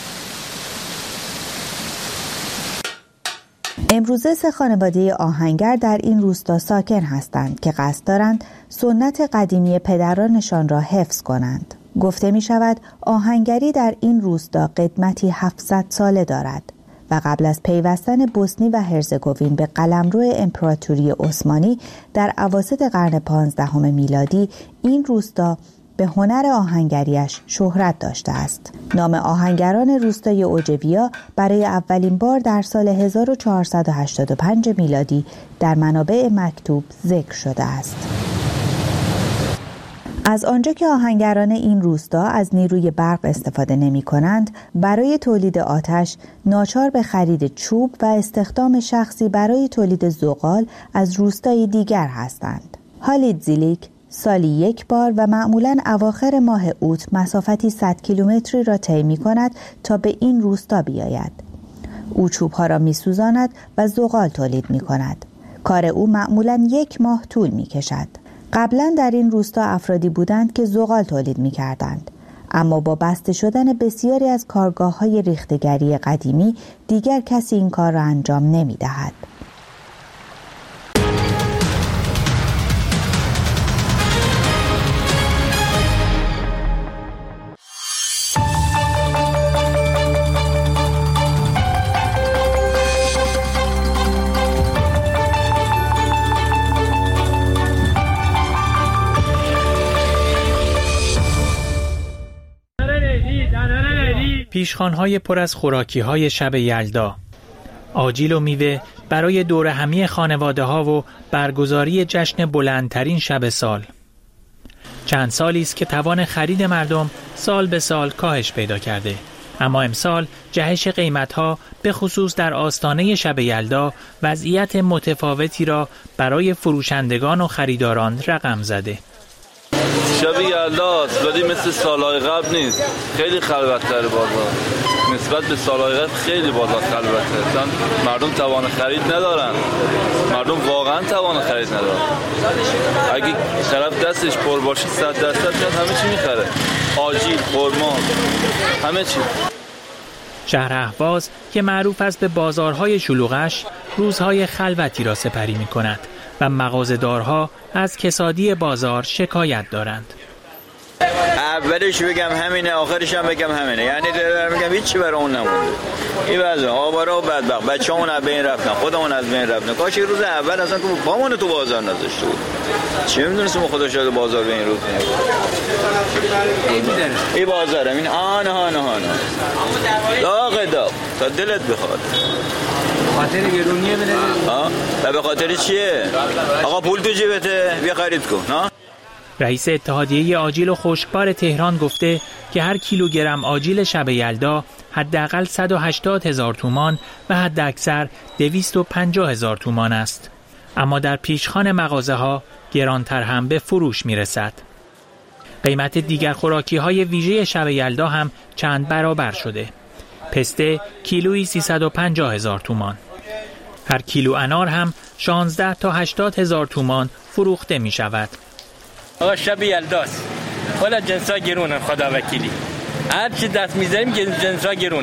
W: امروزه سه خانواده آهنگر در این روستا ساکن هستند که قصد دارند سنت قدیمی پدرانشان را حفظ کنند. گفته می شود آهنگری در این روستا قدمتی هفتصد ساله دارد و قبل از پیوستن بوسنی و هرزگوین به قلمرو امپراتوری عثمانی در اواسط قرن پانزدهم میلادی این روستا به هنر آهنگریش شهرت داشته است. نام آهنگران روستای اوجویا برای اولین بار در سال هزار و چهارصد و هشتاد و پنج میلادی در منابع مکتوب ذکر شده است. از آنجا که آهنگران این روستا از نیروی برق استفاده نمی کنند، برای تولید آتش ناچار به خرید چوب و استخدام شخصی برای تولید زغال از روستای دیگر هستند. هالید زیلیک سالی یک بار و معمولاً اواخر ماه اوت مسافتی صد کیلومتری را طی می کند تا به این روستا بیاید. او چوبها را می سوزاند و زغال تولید می کند. کار او معمولاً یک ماه طول می کشد. قبلا در این روستا افرادی بودند که زغال تولید می کردند. اما با بسته شدن بسیاری از کارگاه‌های ریختگری قدیمی دیگر کسی این کار را انجام نمی‌دهد.
A: پیشخوان‌های پر از خوراکی‌های شب یلدا، آجیل و میوه برای دور همی خانواده‌ها و برگزاری جشن بلندترین شب سال. چند سالی است که توان خرید مردم سال به سال کاهش پیدا کرده، اما امسال جهش قیمت‌ها به خصوص در آستانه شب یلدا وضعیت متفاوتی را برای فروشندگان و خریداران رقم زده.
B: شب یلداست ولی مثل سالهای قبل نیست، خیلی خلوت‌تر بازار نسبت به سالهای قبل، خیلی بازار خلوته. مردم توان خرید ندارن، مردم واقعا توان خرید ندارن. اگه طرف دستش پر باشه صد درصد میاد همه چی میخره، آجیل، خرما، همه چی.
A: شهر اهواز که معروف است به بازارهای شلوغش، روزهای خلوتی را سپری می‌کند و مغازه‌دارها از کسادی بازار شکایت دارند.
D: اولش بگم همینه، آخرش هم بگم همینه، یعنی میگم هیچی برای اون نمونده. این وضع آواره و بدبخت، بچه‌مون از بین رفتن، خودمون از بین رفتن. کاش این روز اول اصلا که پامون تو بازار نذاشته بود. چه میدونستم خدا شاید بازار به این روز نیست. این بازارم این آن آن آن داغ داغ تا دلت بخواد.
F: خاطر گرونیه بده.
D: ها؟ به خاطر چیه؟ آقا پول تو جیبته، بیا خرید کن، ها؟
A: رئیس اتحادیه آجیل و خشکبار تهران گفته که هر کیلوگرم آجیل شب یلدا حداقل صد و هشتاد هزار تومان و حداکثر دویست و پنجاه هزار تومان است. اما در پیشخوان مغازه‌ها گرانتر هم به فروش میرسد. قیمت دیگر خوراکی‌های ویژه شب یلدا هم چند برابر شده. پسته کیلویی سیصد و پنجاه هزار تومان. هر کیلو انار هم شانزده تا هشتاد هزار تومان فروخته می شود.
F: آقا شب یلداست، حالا جنسا گرونن، خدا وکیلی هر چی دست میزنیم جنسا گرونن.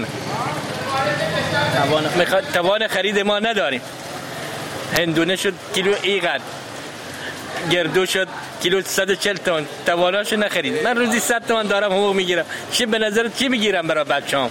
F: توان توان خرید ما نداریم. هندونه شد کیلو اینقدر، گردو شد کیلو صد و چهل تومن، تواناشو نخرید. من روزی صد تومن دارم حقوق میگیرم. چی به نظرت چی میگیرم برای بچه‌ام؟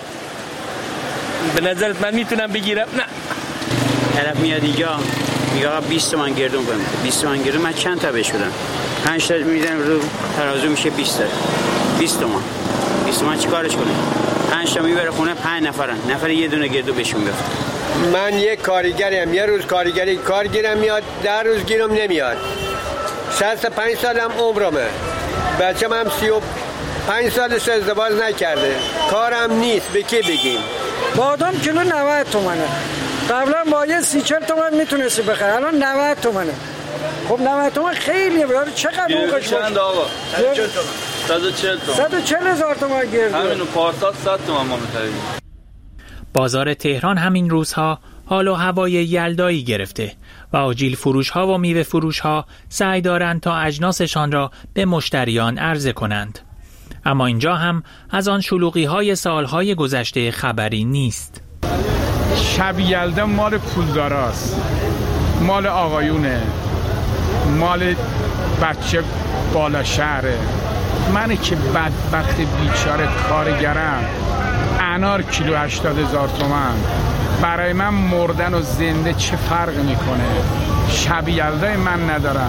F: به نظرت من میتونم بگیرم؟ نه.
G: طرف میاد اینجا میگه آقا بیست تومن گردون بهم. بیست تومن گردون من چند تا بهش بدم؟ پنج تا میدن رو ترازو میشه بیست تا. بیست تومن. بیست تومن چیکارش کنه؟ پنج تا میبره خونه، پنج نفرن. نفر یه دونه گردو بهشون بفت.
X: من یک کارگریم، یه روز کارگری کار گیرم میاد، در روز گیرم نمیاد. شصت و پنج سالم عمرمه. بچه‌م هم سی و پنج سالش ازدواج نکرده. کارم نیست، به کی بگیم؟
Y: بادام کیلو نود تومنه. قبلا با یه سی چل تومن میتونستی بخری، الان نود تومنه. خب نود تومن خیلیه، برای چقدر حقوقش باشه؟
B: چند آقا؟ صد و چهل تومن.
Y: صد و چهل هزار تومن گرده.
B: همینو پارسال صد تومن ما می‌خریم.
A: بازار تهران همین روزها حال و هوای یلدایی گرفته و آجیل فروش ها و میوه فروش ها سعی دارند تا اجناسشان را به مشتریان عرضه کنند. اما اینجا هم از آن شلوغی های سالهای گذشته خبری نیست.
H: شب یلدا مال پولداراست، مال آقایونه، مال بچه بالا شهره. من که بدبخت بیچاره کارگرم، انار کیلو هشتاد هزار تومن، برای من مردن و زنده چه فرق میکنه؟ شب یلدای من ندارم.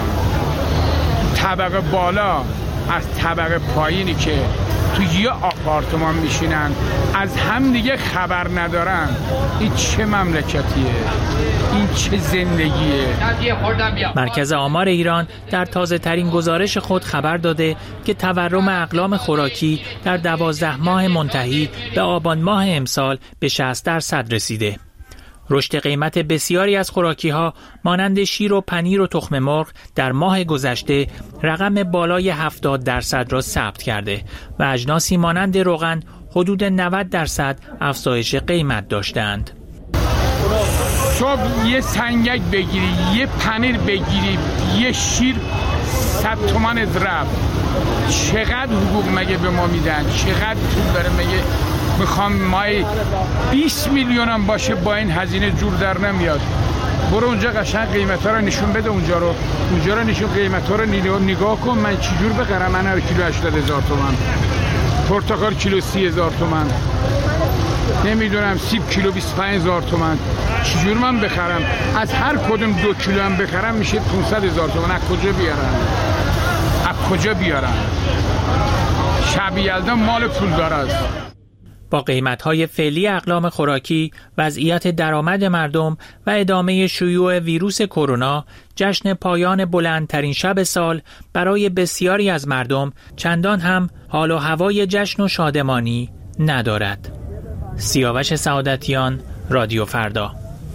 H: طبقه بالا از طبقه پایینی که تو یه آپارتمان میشینن از هم دیگه خبر ندارن، این چه مملکتیه؟ این چه زندگیه؟
A: مرکز آمار ایران در تازه ترین گزارش خود خبر داده که تورم اقلام خوراکی در دوازده ماه منتهی به آبان ماه امسال به شصت درصد رسیده. رشد قیمت بسیاری از خوراکی‌ها مانند شیر و پنیر و تخم مرغ در ماه گذشته رقم بالای هفتاد درصد را ثبت کرده و اجناسی مانند روغن حدود نود درصد افزایش قیمت داشتند.
H: صبح یه سنگک بگیری، یه پنیر بگیری، یه شیر صد تومن از رفت. چقدر حقوق مگه به ما میدن؟ چقدر پول داره مگه؟ میخوام مای بیست میلیون هم باشه با این هزینه جور در نمیاد. برو اونجا قشنگ قیمت ها رو نشون بده، اونجا رو اونجا رو نشون قیمت ها رو نگاه کن. من چجور بخرم؟ من هر کیلو هشتاد هزار تومن، پرتقال کیلو سی هزار تومن، نمیدونم سیب کیلو بیست و پنج هزار تومن. چجور من بخرم؟ از هر کدوم دو کیلو هم بخرم میشه پانصد هزار تومن. از کجا بیارم؟ از کجا بیارم؟ شب یلدا مال پول داره.
A: با قیمت‌های فعلی اقلام خوراکی، وضعیت درآمد مردم و ادامه شیوع ویروس کرونا، جشن پایان بلندترین شب سال برای بسیاری از مردم چندان هم حال و هوای جشن و شادمانی ندارد. سیاوش سعادتیان، رادیو فردا.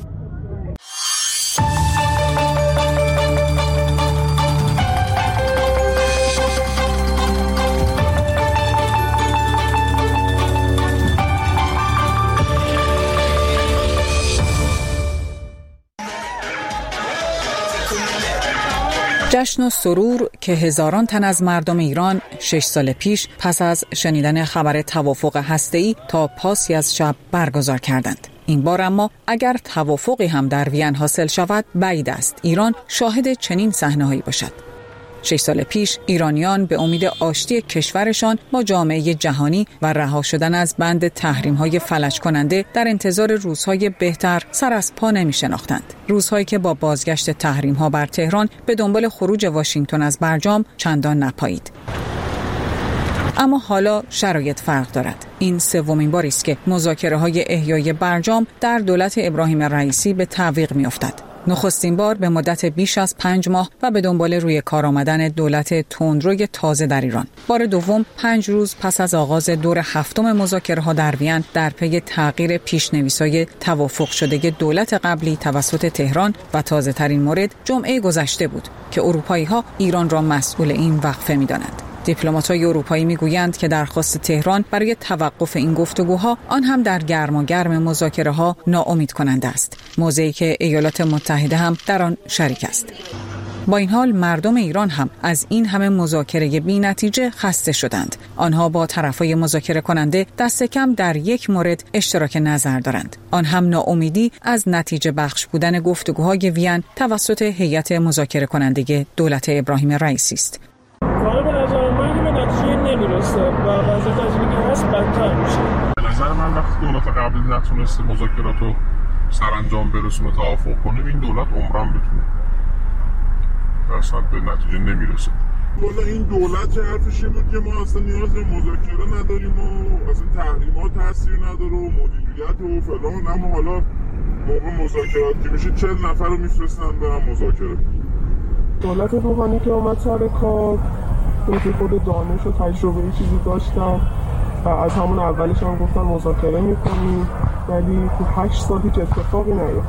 I: جشن و سرور که هزاران تن از مردم ایران شش سال پیش پس از شنیدن خبر توافق هسته‌ای تا پاسی از شب برگزار کردند. این بار اما اگر توافقی هم در وین حاصل شود، بعید است ایران شاهد چنین صحنه‌هایی باشد. شش سال پیش ایرانیان به امید آشتی کشورشان با جامعه جهانی و رها شدن از بند تحریم‌های فلج کننده در انتظار روزهای بهتر سر از پا نمی شناختند. روزهایی که با بازگشت تحریم‌ها بر تهران به دنبال خروج واشنگتن از برجام چندان نپایید. اما حالا شرایط فرق دارد. این سومین باری است که مذاکره‌های احیای برجام در دولت ابراهیم رئیسی به تعویق می‌افتد. نخستین بار به مدت بیش از پنج ماه و به دنبال روی کار آمدن دولت تندروی تازه در ایران. بار دوم پنج روز پس از آغاز دور هفتم مذاکره‌ها در وین در پی تغییر پیش‌نویس‌های توافق شده دولت قبلی توسط تهران و تازه ترین مورد جمعه گذشته بود که اروپایی‌ها ایران را مسئول این وقفه می‌دانند. دیپلمات‌های اروپایی می‌گویند که درخواست تهران برای توقف این گفتگوها آن هم در گرماگرم مذاکره‌ها ناامید کننده است، موضعی که ایالات متحده هم در آن شریک است. با این حال مردم ایران هم از این همه مذاکره بی‌نتیجه خسته شدند. آنها با طرفای مذاکره کننده دست کم در یک مورد اشتراک نظر دارند. آن هم ناامیدی از نتیجه بخش بودن گفتگوهای وین توسط هیئت مذاکره کننده دولت ابراهیم رئیسی است.
J: نمیرسه و وضعیت از اینکه هست بدتر میشه.
K: به نظر من وقتی دولت قبلی نتونسته مذاکرات رو سرانجام برسونه توافق کنه، این دولت عمرم بتونه اصلا به نتیجه نمیرسه. والا این دولت چه حرفش بود که ما اصلا نیاز به مذاکره نداریم و اصلا تحریمات تاثیر نداره و مدیریت و فلان، اما حالا موقع مذاکرات که میشه چهل نفر رو میفرستن برن مذاکره.
J: دولت روحانی که اومد سر کار که خود دانش و تجربه چیزی داشتن و از همون اولش هم گفتن مذاکره میکنیم، ولی تو هشت سال هیچ اتفاقی نیفتاد.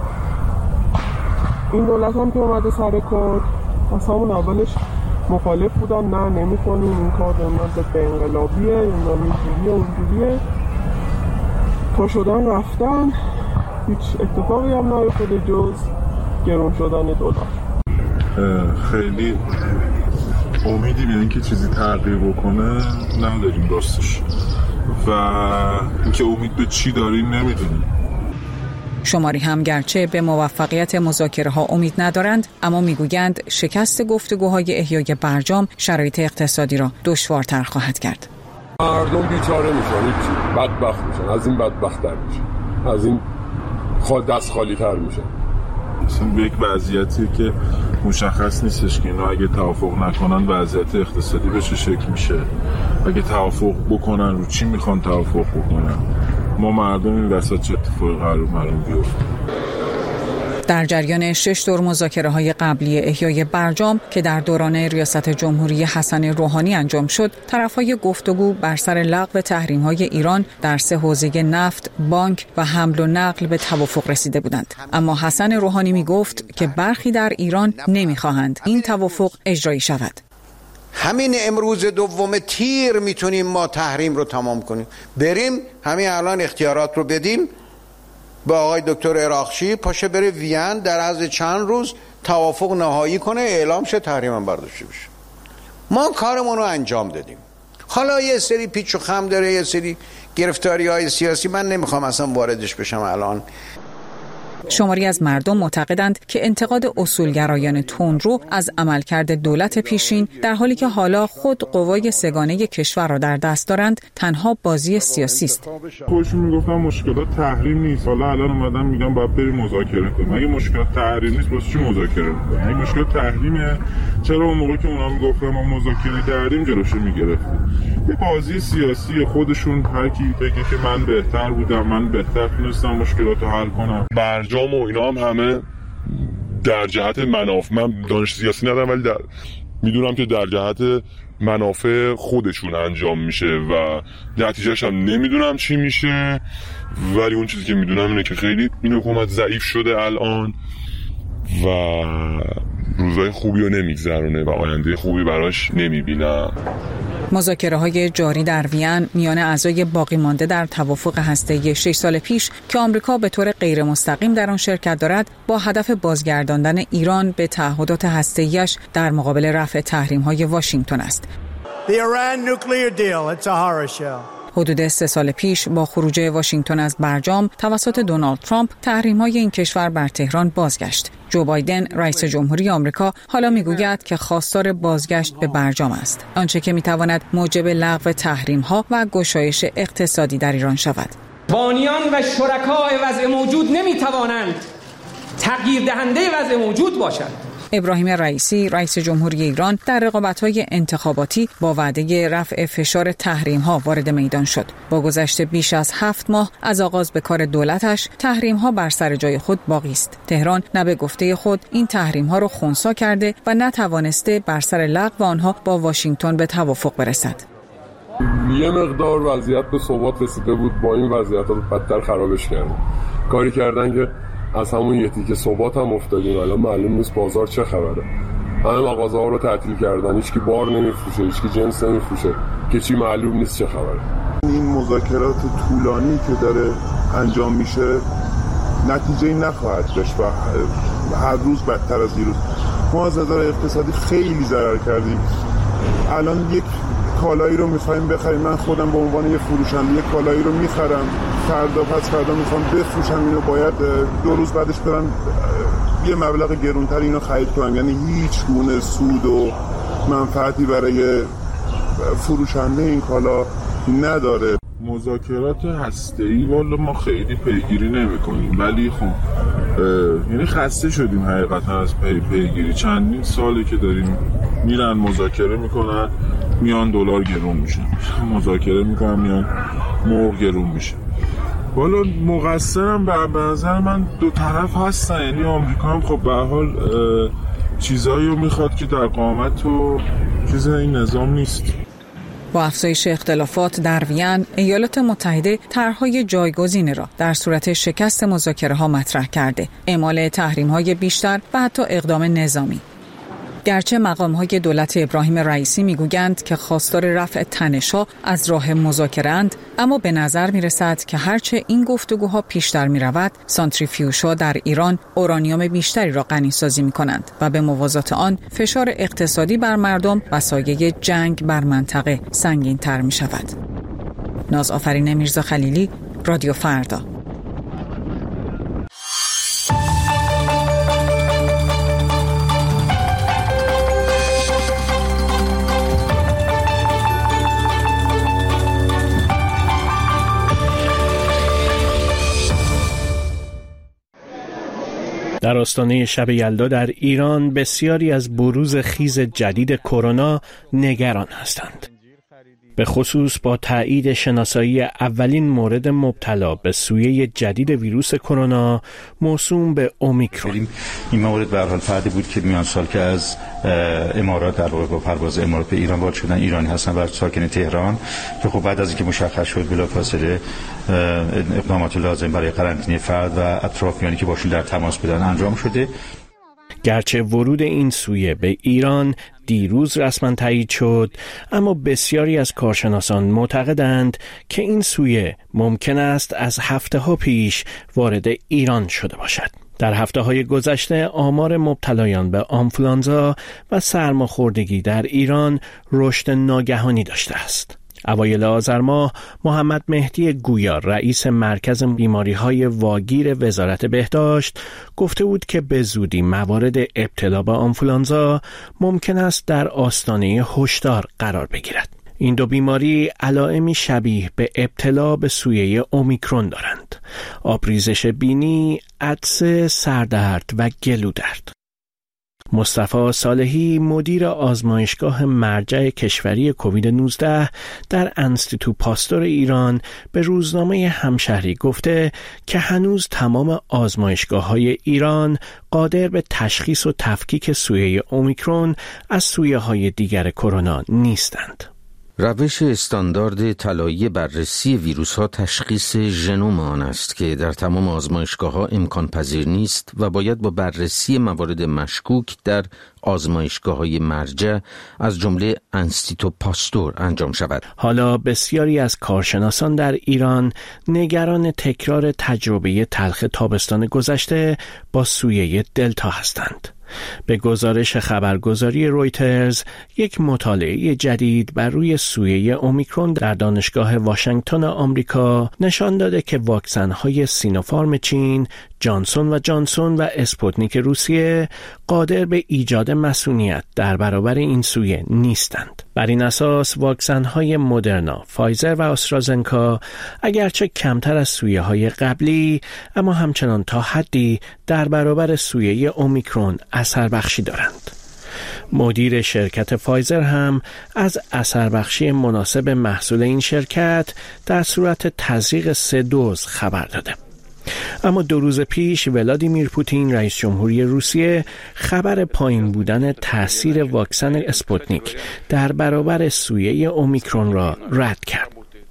J: این دولت هم که اومده سر کار از همون اولش مخالف بودن، نه نمیکنیم این کار نمیدونم به انقلابیه، نمیدونم اینجوریه اونجوریه، تا شدن رفتن هیچ اتفاقی هم نیفتاده جز گرون شدن دلار.
K: خیلی امیدی به اینکه چیزی تغییر بکنه نداریم راستش، و اینکه امید به چی داریم نمیدونیم.
I: شماری هم گرچه به موفقیت مذاکره ها امید ندارند، اما میگویند شکست گفتگوهای احیای برجام شرایط اقتصادی را دشوارتر خواهد کرد.
K: مردم بیچاره میشن، بدبخت میشن، از این بدبخت‌تر میشن، از این خال دست خالی تر میشن. اصلا به یک وضعیتی که مشخص نیستش که اینا اگه توافق نکنن وضعیت اقتصادی به چه شکل میشه، اگه توافق بکنن رو چی میخوان توافق بکنن، ما مردم این وسط چه اتفاقی قرار معلوم بیفته.
I: در جریان شش دور مذاکره‌های قبلی احیای برجام که در دوران ریاست جمهوری حسن روحانی انجام شد، طرف‌های گفتگو بر سر لغو تحریم‌های ایران در سه حوزه نفت، بانک و حمل و نقل به توافق رسیده بودند. اما حسن روحانی می‌گفت که برخی در ایران نمی‌خواهند این توافق اجرایی شود.
L: همین امروز دوم تیر میتونیم ما تحریم رو تمام کنیم، بریم همین الان اختیارات رو بدیم، به آقای دکتر عراقچی پاشه بره وین در عرض چند روز توافق نهایی کنه، اعلام شه، تحریم برداشته بشه. ما کارمون رو انجام دادیم. حالا یه سری پیچ و خم داره، یه سری گرفتاری های سیاسی، من نمیخوام اصلا واردش بشم الان.
I: شماری از مردم معتقدند که انتقاد اصولگرایان تندرو از عملکرد دولت پیشین در حالی که حالا خود قوای سگانه کشور را در دست دارند تنها بازی سیاسی است.
K: خودشون میگفتن مشکلات تحریم نیست، حالا الان اومدن میگن باید بریم مذاکره کنیم. اگه مشکلات تحریم نیست واسه چی مذاکره کنیم؟ اگه مشکلات تحریمه چرا اون موقع که اونا میگفتن ما مذاکره کردیم جلوشو میگرفتیم؟ یه بازی سیاسی خودشون، هر کی بگه که من بهتر بودم، من بهتر تونستم مشکلاتو حل کنم. برجام و اینا هم همه در جهت منافع، من دانش سیاسی ندارم ولی در میدونم که در جهت منافع خودشون انجام میشه و نتیجهش هم نمیدونم چی میشه، ولی اون چیزی که میدونم اینه که خیلی این حکومت ضعیف شده الان و روزای خوبی رو نمیگذرونه و آینده خوبی براش نمیبینم.
I: مذاکره های جاری در وین میان اعضای باقی مانده در توافق هسته‌ای شش سال پیش که آمریکا به طور غیر مستقیم در آن شرکت دارد با هدف بازگرداندن ایران به تعهدات هسته‌ایش در مقابل رفع تحریم‌های واشنگتن است. حدود سه سال پیش با خروج واشنگتن از برجام توسط دونالد ترامپ تحریم‌های این کشور بر تهران بازگشت. جو بایدن رئیس جمهوری آمریکا حالا میگوید که خواستار بازگشت به برجام است، آنچه که میتواند موجب لغو تحریم‌ها و گشایش اقتصادی در ایران شود.
M: بانیان و شرکای وضع موجود نمیتوانند تغییر دهنده وضع موجود باشند.
I: ابراهیم رئیسی رئیس جمهوری ایران در رقابت‌های انتخاباتی با وعده رفع فشار تحریم‌ها وارد میدان شد. با گذشت بیش از هفت ماه از آغاز به کار دولتش، تحریم‌ها بر سر جای خود باقی است. تهران نه به گفته خود این تحریم‌ها را خنثی کرده و نتوانسته بر سر لغو آنها با واشنگتن به توافق برسد.
K: یه مقدار وضعیت به ثبات رسیده بود، با این وضعیت رو بدتر خرابش کردن. کاری کردن که از همون یه تیکه ثبات هم افتادیم، الان معلوم نیست بازار چه خبره. همه مغازه‌ها رو تعطیل کردن، هیچ کی بار نمیفروشه، هیچ کی جنس نمیفروشه، که چی معلوم نیست چه خبره.
N: این مذاکرات طولانی که داره انجام میشه نتیجه‌ای نخواهد داشت و هر روز بدتر از دیروز. ما از نظر اقتصادی خیلی ضرر کردیم. الان یک کالایی رو می‌خوایم بخریم، من خودم به عنوان یک فروشنده یک کالایی رو می‌خرم، فردا پس فردا میخوام بفروشم اینو، باید دو روز بعدش برم یه مبلغ گرونتر اینو خرید کنم. یعنی هیچ گونه سود و منفعتی برای فروشنده این کالا نداره.
K: مذاکرات هسته‌ای والا ما خیلی پیگیری نمی‌کنیم، ولی خب یعنی خسته شدیم حقیقتا از پی پیگیری. چندین ساله که داریم میرن مذاکره میکنن، میان دلار گرون میشه، مذاکره میکنن میان مرغ گرون میشه. والا مقصرم به نظر من دو طرف هستن، یعنی آمریکا هم خب به هر حال چیزایی رو میخواد که در قامت و چیز این نظام نیست.
I: با افزایش اختلافات در وین، ایالات متحده طرح‌های جایگزین را در صورت شکست مذاکره‌ها مطرح کرده، اعمال تحریم‌های بیشتر و حتی اقدام نظامی. گرچه مقام‌های دولت ابراهیم رئیسی میگویند که خواستار رفع تنش‌ها از راه مذاکره‌اند، اما به نظر می‌رسد که هرچه این گفتگوها پیشتر می‌رود، سانتریفیوژها در ایران اورانیوم بیشتری را غنی‌سازی می‌کنند و به موازات آن فشار اقتصادی بر مردم و سایه جنگ بر منطقه سنگین‌تر می‌شود. نازآفرین میرزا خلیلی، رادیو فردا.
O: در آستانه شب یلدا در ایران بسیاری از بروز خیز جدید کرونا نگران هستند. به خصوص با تایید شناسایی اولین مورد مبتلا به سویه جدید ویروس کرونا موسوم به اومیکرون.
P: این مورد به هر حال فردی بود که میان سال که از امارات در واقع با پرواز امارات به ایران وارد شدن، ایرانی هستن و ساکن تهران، که خب بعد از اینکه مشخص شد بلافاصله اقدامات لازم برای قرنطینه فرد و اطرافیانی که باشون در تماس بودن انجام شده.
O: گرچه ورود این سویه به ایران دیروز رسما تایید شد، اما بسیاری از کارشناسان معتقدند که این سویه ممکن است از هفته‌ها پیش وارد ایران شده باشد. در هفته‌های گذشته آمار مبتلایان به آنفولانزا و سرماخوردگی در ایران رشد ناگهانی داشته است. اوایل آذر ماه محمد مهدی گویا رئیس مرکز بیماری‌های واگیر وزارت بهداشت گفته بود که به زودی موارد ابتلا به آنفولانزا ممکن است در آستانه هشدار قرار بگیرد. این دو بیماری علائمی شبیه به ابتلا به سویه اومیکرون دارند: آبریزش بینی، عطسه، سردرد و گلودرد. مصطفی صالحی مدیر آزمایشگاه مرجع کشوری کووید نوزده در انستیتو پاستور ایران به روزنامه همشهری گفته که هنوز تمام آزمایشگاه‌های ایران قادر به تشخیص و تفکیک سویه اومیکرون از سویه‌های دیگر کرونا نیستند.
Q: روش استاندارد طلایی بررسی ویروس ها تشخیص ژنوم آن است که در تمام آزمایشگاه ها امکان پذیر نیست و باید با بررسی موارد مشکوک در آزمایشگاه های مرجع از جمله انستیتو پاستور انجام شود.
O: حالا بسیاری از کارشناسان در ایران نگران تکرار تجربه تلخ تابستان گذشته با سویه دلتا هستند. به گزارش خبرگزاری رویترز، یک مطالعه جدید بر روی سویه اومیکرون در دانشگاه واشنگتن آمریکا نشان داده که واکسن‌های سینوفارم چین، جانسون و جانسون و اسپوتنیک روسیه قادر به ایجاد مسئولیت در برابر این سویه نیستند. بر این اساس واکسن‌های مدرنا، فایزر و آسترازنکا اگرچه کمتر از سویه‌های قبلی اما همچنان تا حدی در برابر سویه اومیکرون اثر بخشی دارند. مدیر شرکت فایزر هم از اثر بخشی مناسب محصول این شرکت در صورت تزریق سه دوز خبر داده. اما دو روز پیش ولادیمیر پوتین رئیس جمهوری روسیه خبر پایین بودن تأثیر واکسن اسپوتنیک در برابر سویه اومیکرون را رد کرد.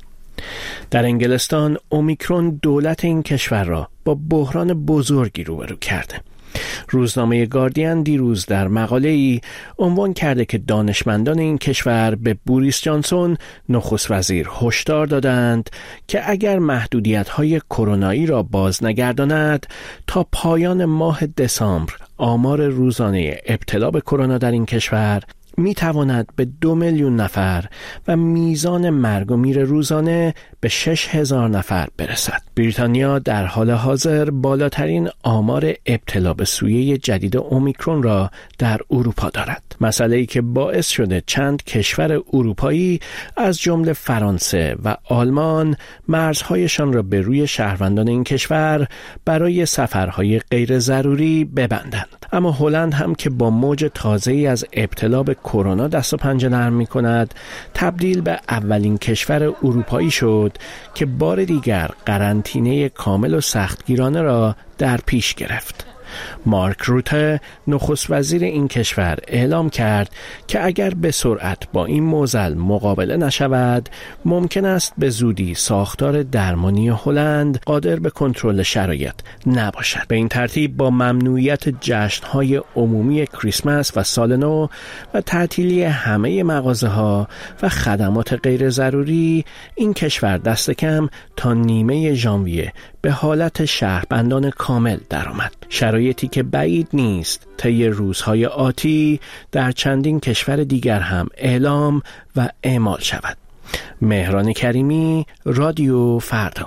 O: در انگلستان اومیکرون دولت این کشور را با بحران بزرگی روبرو کرده. روزنامه گاردین دیروز در مقاله‌ای عنوان کرده که دانشمندان این کشور به بوریس جانسون نخست وزیر هشدار دادند که اگر محدودیت‌های کرونایی را باز نگرداند تا پایان ماه دسامبر آمار روزانه ابتلا به کرونا در این کشور می تواند به دو میلیون نفر و میزان مرگ و میر روزانه به شش هزار نفر برسد. بریتانیا در حال حاضر بالاترین آمار ابتلا به سویه جدید اومیکرون را در اروپا دارد. مسئله‌ای که باعث شده چند کشور اروپایی از جمله فرانسه و آلمان مرزهایشان را به روی شهروندان این کشور برای سفرهای غیر ضروری ببندند. اما هلند هم که با موج تازه‌ای از ابتلا به کرونا دست و پنجه نرم می‌کند، تبدیل به اولین کشور اروپایی شد که بار دیگر قرنطینه کامل و سختگیرانه را در پیش گرفت. مارک روته نخست وزیر این کشور اعلام کرد که اگر به سرعت با این معضل مقابله نشود ممکن است به زودی ساختار درمانی هلند قادر به کنترل شرایط نباشد. به این ترتیب با ممنوعیت جشن‌های عمومی کریسمس و سال نو و تعطیلی همه مغازه‌ها و خدمات غیر ضروری، این کشور دست کم تا نیمه ژانویه به حالت شهربندان کامل درآمد. شرایطی که بعید نیست طی روزهای آتی در چندین کشور دیگر هم اعلام و اعمال شود. مهران کریمی، رادیو فردا.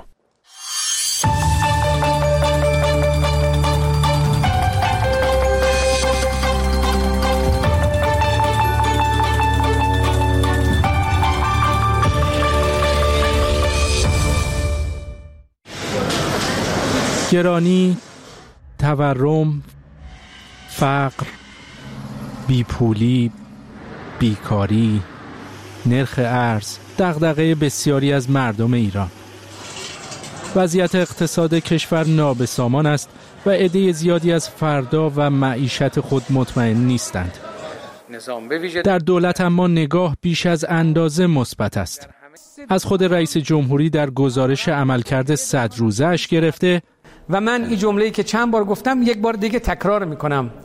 R: گرانی، تورم، فقر، بیپولی، بیکاری، نرخ ارز دغدغه بسیاری از مردم ایران. وضعیت اقتصاد کشور نابسامان است و عده زیادی از فردا و معیشت خود مطمئن نیستند. در دولت اما نگاه بیش از اندازه مثبت است. از خود رئیس جمهوری در گزارش عملکرد صد روزه‌اش گرفته
M: و من این جمله‌ای که چند بار گفتم یک بار دیگه تکرار میکنم: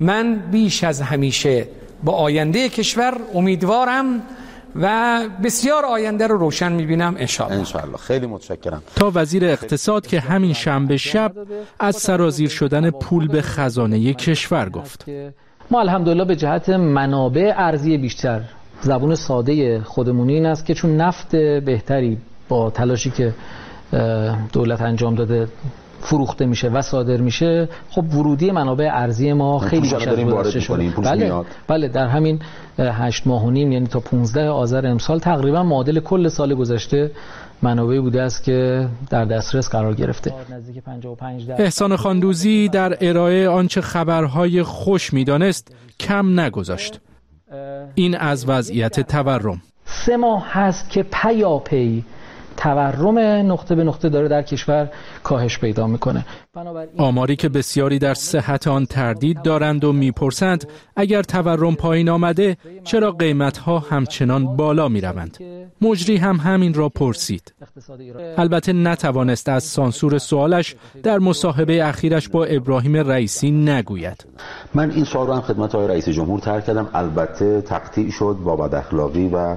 M: من بیش از همیشه با آینده کشور امیدوارم و بسیار آینده رو روشن می‌بینم انشاءالله.
C: انشاءالله. خیلی متشکرم.
R: تا وزیر اقتصاد که همین شنبه شب از سرازیر شدن پول به خزانه کشور گفت.
E: ما الحمدلله به جهت منابع ارزی بیشتر، زبون ساده خودمونی این است که چون نفت بهتری با تلاشی که دولت انجام داده فروخته میشه و صادر میشه، خب ورودی منابع ارزی ما خیلی بیشتر گذشته شده. بله بله در همین هشت ماه و نیم، یعنی تا پانزده آذر امسال تقریبا معادل کل سال گذشته منابعی بوده است که در دسترس قرار گرفته.
R: احسان خاندوزی در ارائه آنچه خبرهای خوش میدانست کم نگذاشت. این از وضعیت تورم.
E: سه ماه هست که پیاپی تورم نقطه به نقطه داره در کشور کاهش پیدا میکنه.
R: آماری که بسیاری در صحت آن تردید دارند و میپرسند اگر تورم پایین آمده چرا قیمتها همچنان بالا میروند. مجری هم همین را پرسید. البته نتوانست از سانسور سوالش در مصاحبه اخیرش با ابراهیم رئیسی نگوید.
C: من این سوال رو هم خدمت آقای رئیس جمهور طرح کردم، البته تقطیع شد با بد اخلاقی و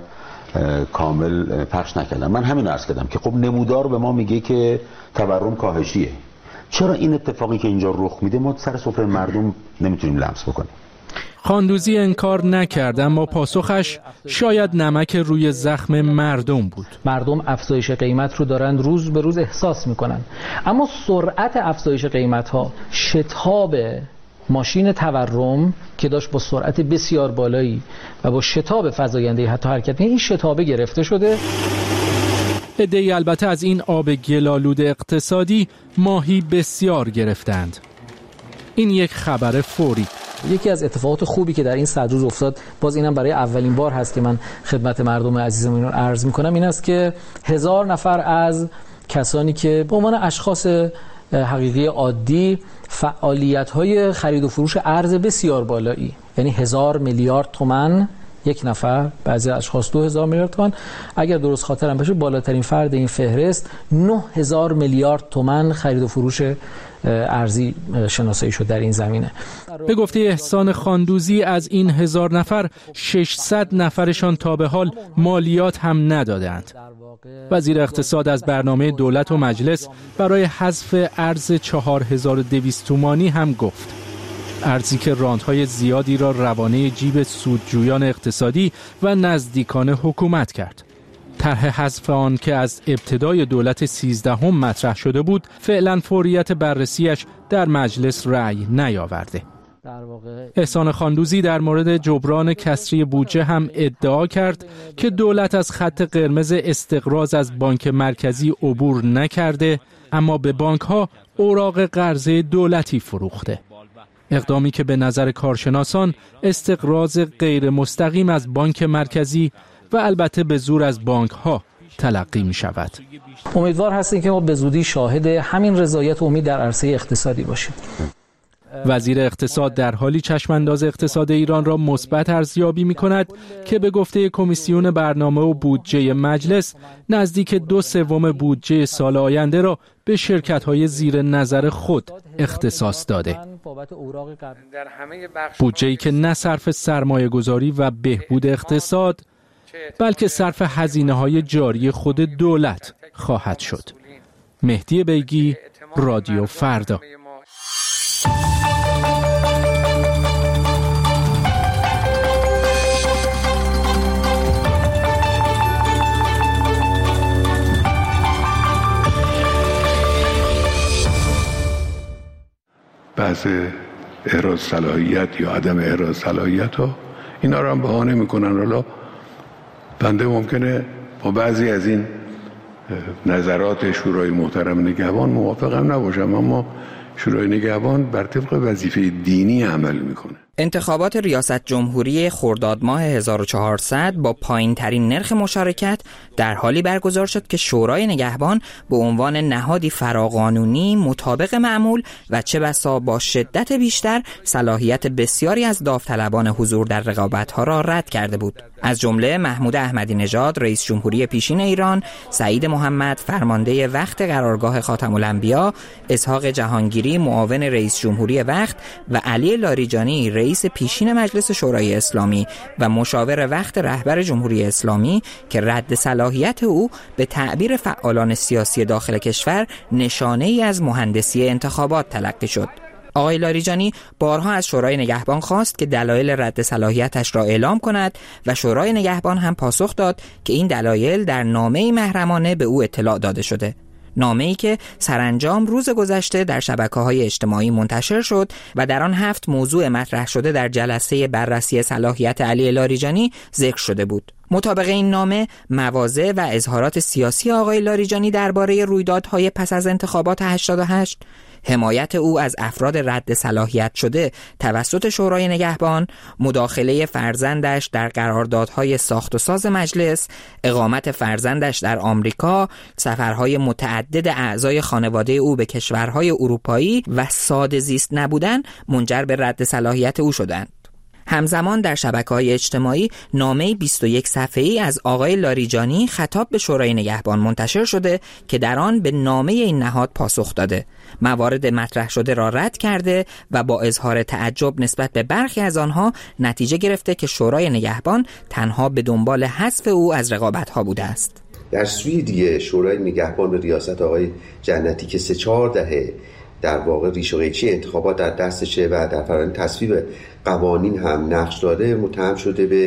C: کامل پخش نکردم. من همین عرض کردم که خب نمودار به ما میگه که تورم کاهشیه، چرا این اتفاقی که اینجا رخ میده ما سر سفره مردم نمیتونیم لمس بکنیم؟
R: خاندوزی انکار نکرد، اما پاسخش شاید نمک روی زخم مردم بود.
E: مردم افزایش قیمت رو دارند روز به روز احساس میکنن، اما سرعت افزایش قیمت ها، شتاب ماشین تورم که داشت با سرعت بسیار بالایی و با شتاب فزاینده حتی حرکت، این شتابه گرفته شده.
R: عده‌ای البته از این آب گلالود اقتصادی ماهی بسیار گرفتند. این یک خبر فوری.
E: یکی از اتفاقات خوبی که در این صد روز افتاد، باز اینم برای اولین بار هست که من خدمت مردم عزیزم اینو عرض میکنم، این است که هزار نفر از کسانی که به عنوان اشخاص حقیقی عادی فعالیت‌های خرید و فروش ارز بسیار بالایی، یعنی هزار میلیارد تومان یک نفر، بعضی اشخاص دو هزار میلیارد تومان، اگر درست خاطرم باشه بالاترین فرد این فهرست نه هزار میلیارد تومان خرید و فروش ارزی شناسایی شد در این زمینه.
R: به گفته احسان خاندوزی از این هزار نفر ششصد نفرشان تا به حال مالیات هم ندادند. وزیر اقتصاد از برنامه دولت و مجلس برای حذف ارز چهار هزار و دویست تومانی هم گفت. ارزی که راندهای زیادی را روانه جیب سودجویان اقتصادی و نزدیکان حکومت کرد. طرح حذف آن که از ابتدای دولت سیزدهم مطرح شده بود، فعلا فوریت بررسیش در مجلس رأی نیاورده. احسان خاندوزی در مورد جبران کسری بودجه هم ادعا کرد که دولت از خط قرمز استقراض از بانک مرکزی عبور نکرده، اما به بانک‌ها اوراق قرضه دولتی فروخته. اقدامی که به نظر کارشناسان استقراض غیر مستقیم از بانک مرکزی و البته به زور از بانک‌ها تلقی می شود.
E: امیدوار هستیم که ما به زودی شاهد همین رضایت و امید در عرصه اقتصادی باشیم.
R: وزیر اقتصاد در حالی چشمانداز اقتصاد ایران را مثبت ارزیابی می کند که به گفته کمیسیون برنامه و بودجه مجلس نزدیک دو سوم بودجه سال آینده را به شرکت‌های زیر نظر خود اختصاص داده. بودجه‌ای که نه صرف سرمایه‌گذاری و بهبود اقتصاد بلکه صرف هزینه‌های جاری خود دولت خواهد شد. مهدی بیگی، رادیو فردا.
S: بحث احراز صلاحیت یا عدم احراز صلاحیت ها اینا رو هم بهانه میکنن. حالا بنده ممکنه با بعضی از این نظرات شورای محترم نگهبان موافقم نباشم، اما شورای نگهبان بر طبق وظیفه دینی عمل میکنه.
D: انتخابات ریاست جمهوری خرداد ماه هزار و چهارصد با پایین ترین نرخ مشارکت در حالی برگزار شد که شورای نگهبان به عنوان نهادی فراقانونی مطابق معمول و چه بسا با شدت بیشتر صلاحیت بسیاری از داوطلبان حضور در رقابت‌ها را رد کرده بود. از جمله محمود احمدی نژاد رئیس جمهوری پیشین ایران، سعید محمد فرمانده وقت قرارگاه خاتم الانبیا، اسحاق جهانگیری معاون رئیس جمهوری وقت و علی لاریجانی رئیس پیشین مجلس شورای اسلامی و مشاور وقت رهبر جمهوری اسلامی که رد صلاحیت او به تعبیر فعالان سیاسی داخل کشور نشانه ای از مهندسی انتخابات تلقی شد. آقای لاریجانی بارها از شورای نگهبان خواست که دلایل رد صلاحیتش را اعلام کند و شورای نگهبان هم پاسخ داد که این دلایل در نامه‌ای محرمانه به او اطلاع داده شده. نامه‌ای که سرانجام روز گذشته در شبکه‌های اجتماعی منتشر شد و در آن هفت موضوع مطرح شده در جلسه بررسی صلاحیت علی لاریجانی ذکر شده بود. مطابق این نامه مواضع و اظهارات سیاسی آقای لاریجانی درباره رویدادهای پس از انتخابات هشتاد و هشت، حمایت او از افراد رد صلاحیت شده توسط شورای نگهبان، مداخله فرزندش در قراردادهای ساخت و ساز مجلس، اقامت فرزندش در آمریکا، سفرهای متعدد اعضای خانواده او به کشورهای اروپایی و ساده زیست نبودن منجر به رد صلاحیت او شدند. همزمان در شبکه‌های اجتماعی نامه بیست و یک صفحه‌ای از آقای لاریجانی خطاب به شورای نگهبان منتشر شده که در آن به نامه این نهاد پاسخ داده، موارد مطرح شده را رد کرده و با اظهار تعجب نسبت به برخی از آنها نتیجه گرفته که شورای نگهبان تنها به دنبال حذف او از رقابت‌ها بوده است.
T: در سوی دیگه شورای نگهبان به ریاست آقای جنتی که سه چهار دهه در واقع ریش و قیچی انتخابات در دستشه و در فرآیند تصویب قوانین هم نقش داره، متهم شده به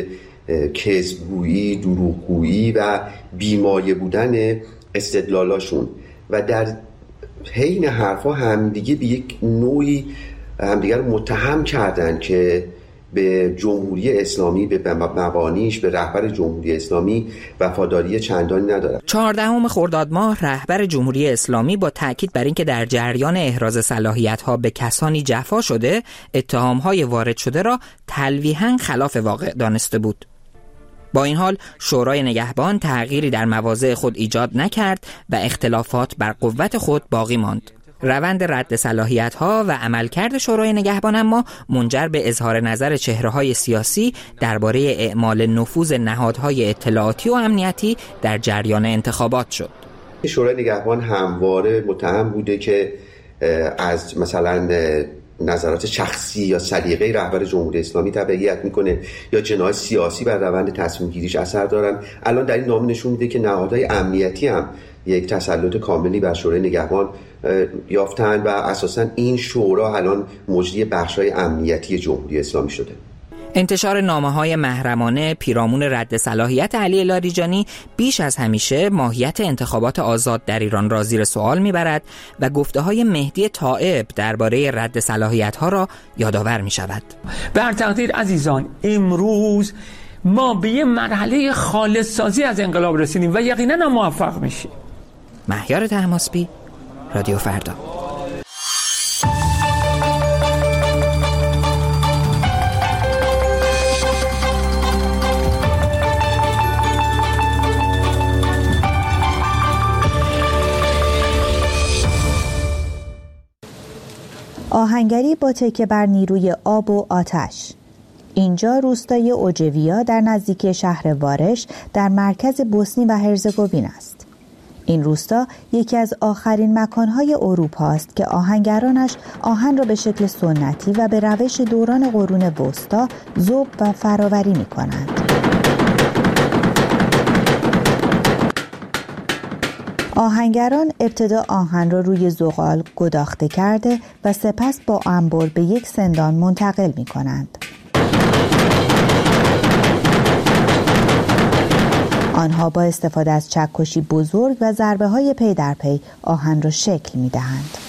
T: کذبگویی، دروغگویی و بیمایه بودن استدلالاشون و در حین حرفا همدیگه به یک نوعی همدیگر متهم کردن که به جمهوری اسلامی، به مبانیش، به رهبر جمهوری اسلامی وفاداری چندانی ندارد.
D: چهاردهم خرداد ماه رهبر جمهوری اسلامی با تاکید بر اینکه در جریان احراز صلاحیت‌ها به کسانی جفا شده، اتهام‌های وارد شده را تلویحاً خلاف واقع دانسته بود. با این حال شورای نگهبان تغییری در مواضع خود ایجاد نکرد و اختلافات بر قوت خود باقی ماند. روند رد صلاحیت‌ها و عملکرد شورای نگهبان اما منجر به اظهار نظر چهره‌های سیاسی درباره اعمال نفوذ نهادهای اطلاعاتی و امنیتی در جریان انتخابات شد.
T: شورای نگهبان همواره متهم بوده که از مثلا نظرات شخصی یا سلیقه رهبر جمهوری اسلامی تبعیت میکنه یا جناح سیاسی بر روند تصمیم گیریش اثر دارن. الان در این نامه نشون میده که نهادهای امنیتی هم یک تسلط کاملی بر شورای نگهبان یافتن و اساساً این شورا الان مجری بخش‌های امنیتی جمهوری اسلامی شده.
D: انتشار نامه‌های محرمانه پیرامون رد صلاحیت علی لاریجانی بیش از همیشه ماهیت انتخابات آزاد در ایران را زیر سوال می‌برد و گفته‌های مهدی طائب درباره رد صلاحیت‌ها را یادآور می‌شود.
U: بر تقدیر عزیزان، امروز ما به یه مرحله خالص سازی از انقلاب رسیدیم و یقیناً هم موفق میشیم.
D: مهیار طهماسبی، رادیو فردا.
V: آهنگری با تکیه بر نیروی آب و آتش. اینجا روستای اوجویا در نزدیکی شهر وارش در مرکز بوسنی و هرزگوین است. این روستا یکی از آخرین مکانهای اروپا است که آهنگرانش آهن را به شکل سنتی و به روش دوران قرون وسطا ذوب و فراوری می کنند. آهنگران ابتدا آهن را روی زغال گداخته کرده و سپس با انبر به یک سندان منتقل می کنند. آنها با استفاده از چکشی بزرگ و ضربه های پی در پی آهن را شکل می دهند.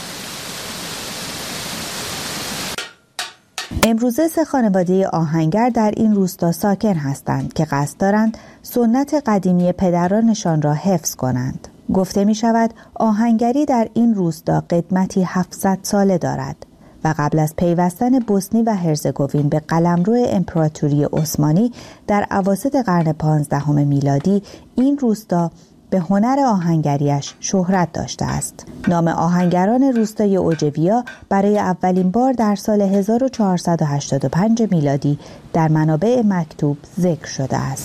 V: امروزه سه خانواده آهنگر در این روستا ساکن هستند که قصد دارند سنت قدیمی پدرانشان را حفظ کنند. گفته می شود آهنگری در این روستا قدمتی هفتصد ساله دارد و قبل از پیوستن بوسنی و هرزگوین به قلمرو امپراتوری عثمانی در اواسط قرن پانزدهم میلادی، این روستا به هنر آهنگریش شهرت داشته است. نام آهنگران روستای اوجویا برای اولین بار در سال هزار و چهارصد و هشتاد و پنج میلادی در منابع مکتوب ذکر شده است.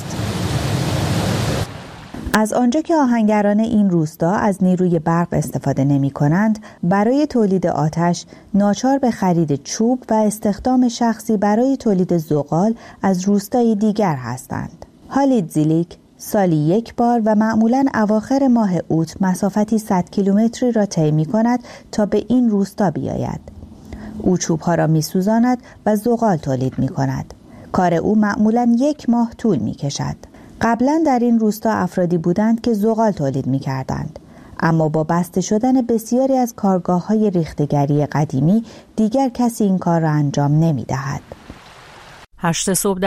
V: از آنجا که آهنگران این روستا از نیروی برق استفاده نمی کنند، برای تولید آتش ناچار به خرید چوب و استخدام شخصی برای تولید زغال از روستای دیگر هستند. هالید زیلیک سالی یک بار و معمولاً اواخر ماه اوت مسافتی صد کیلومتری را طی می کند تا به این روستا بیاید. او چوبها را می سوزاند و زغال تولید می کند. کار او معمولاً یک ماه طول می کشد. قبلا در این روستا افرادی بودند که زغال تولید می کردند. اما با بسته شدن بسیاری از کارگاه‌های ریختگری قدیمی دیگر کسی این کار را انجام نمی دهد.
F: هشت صبح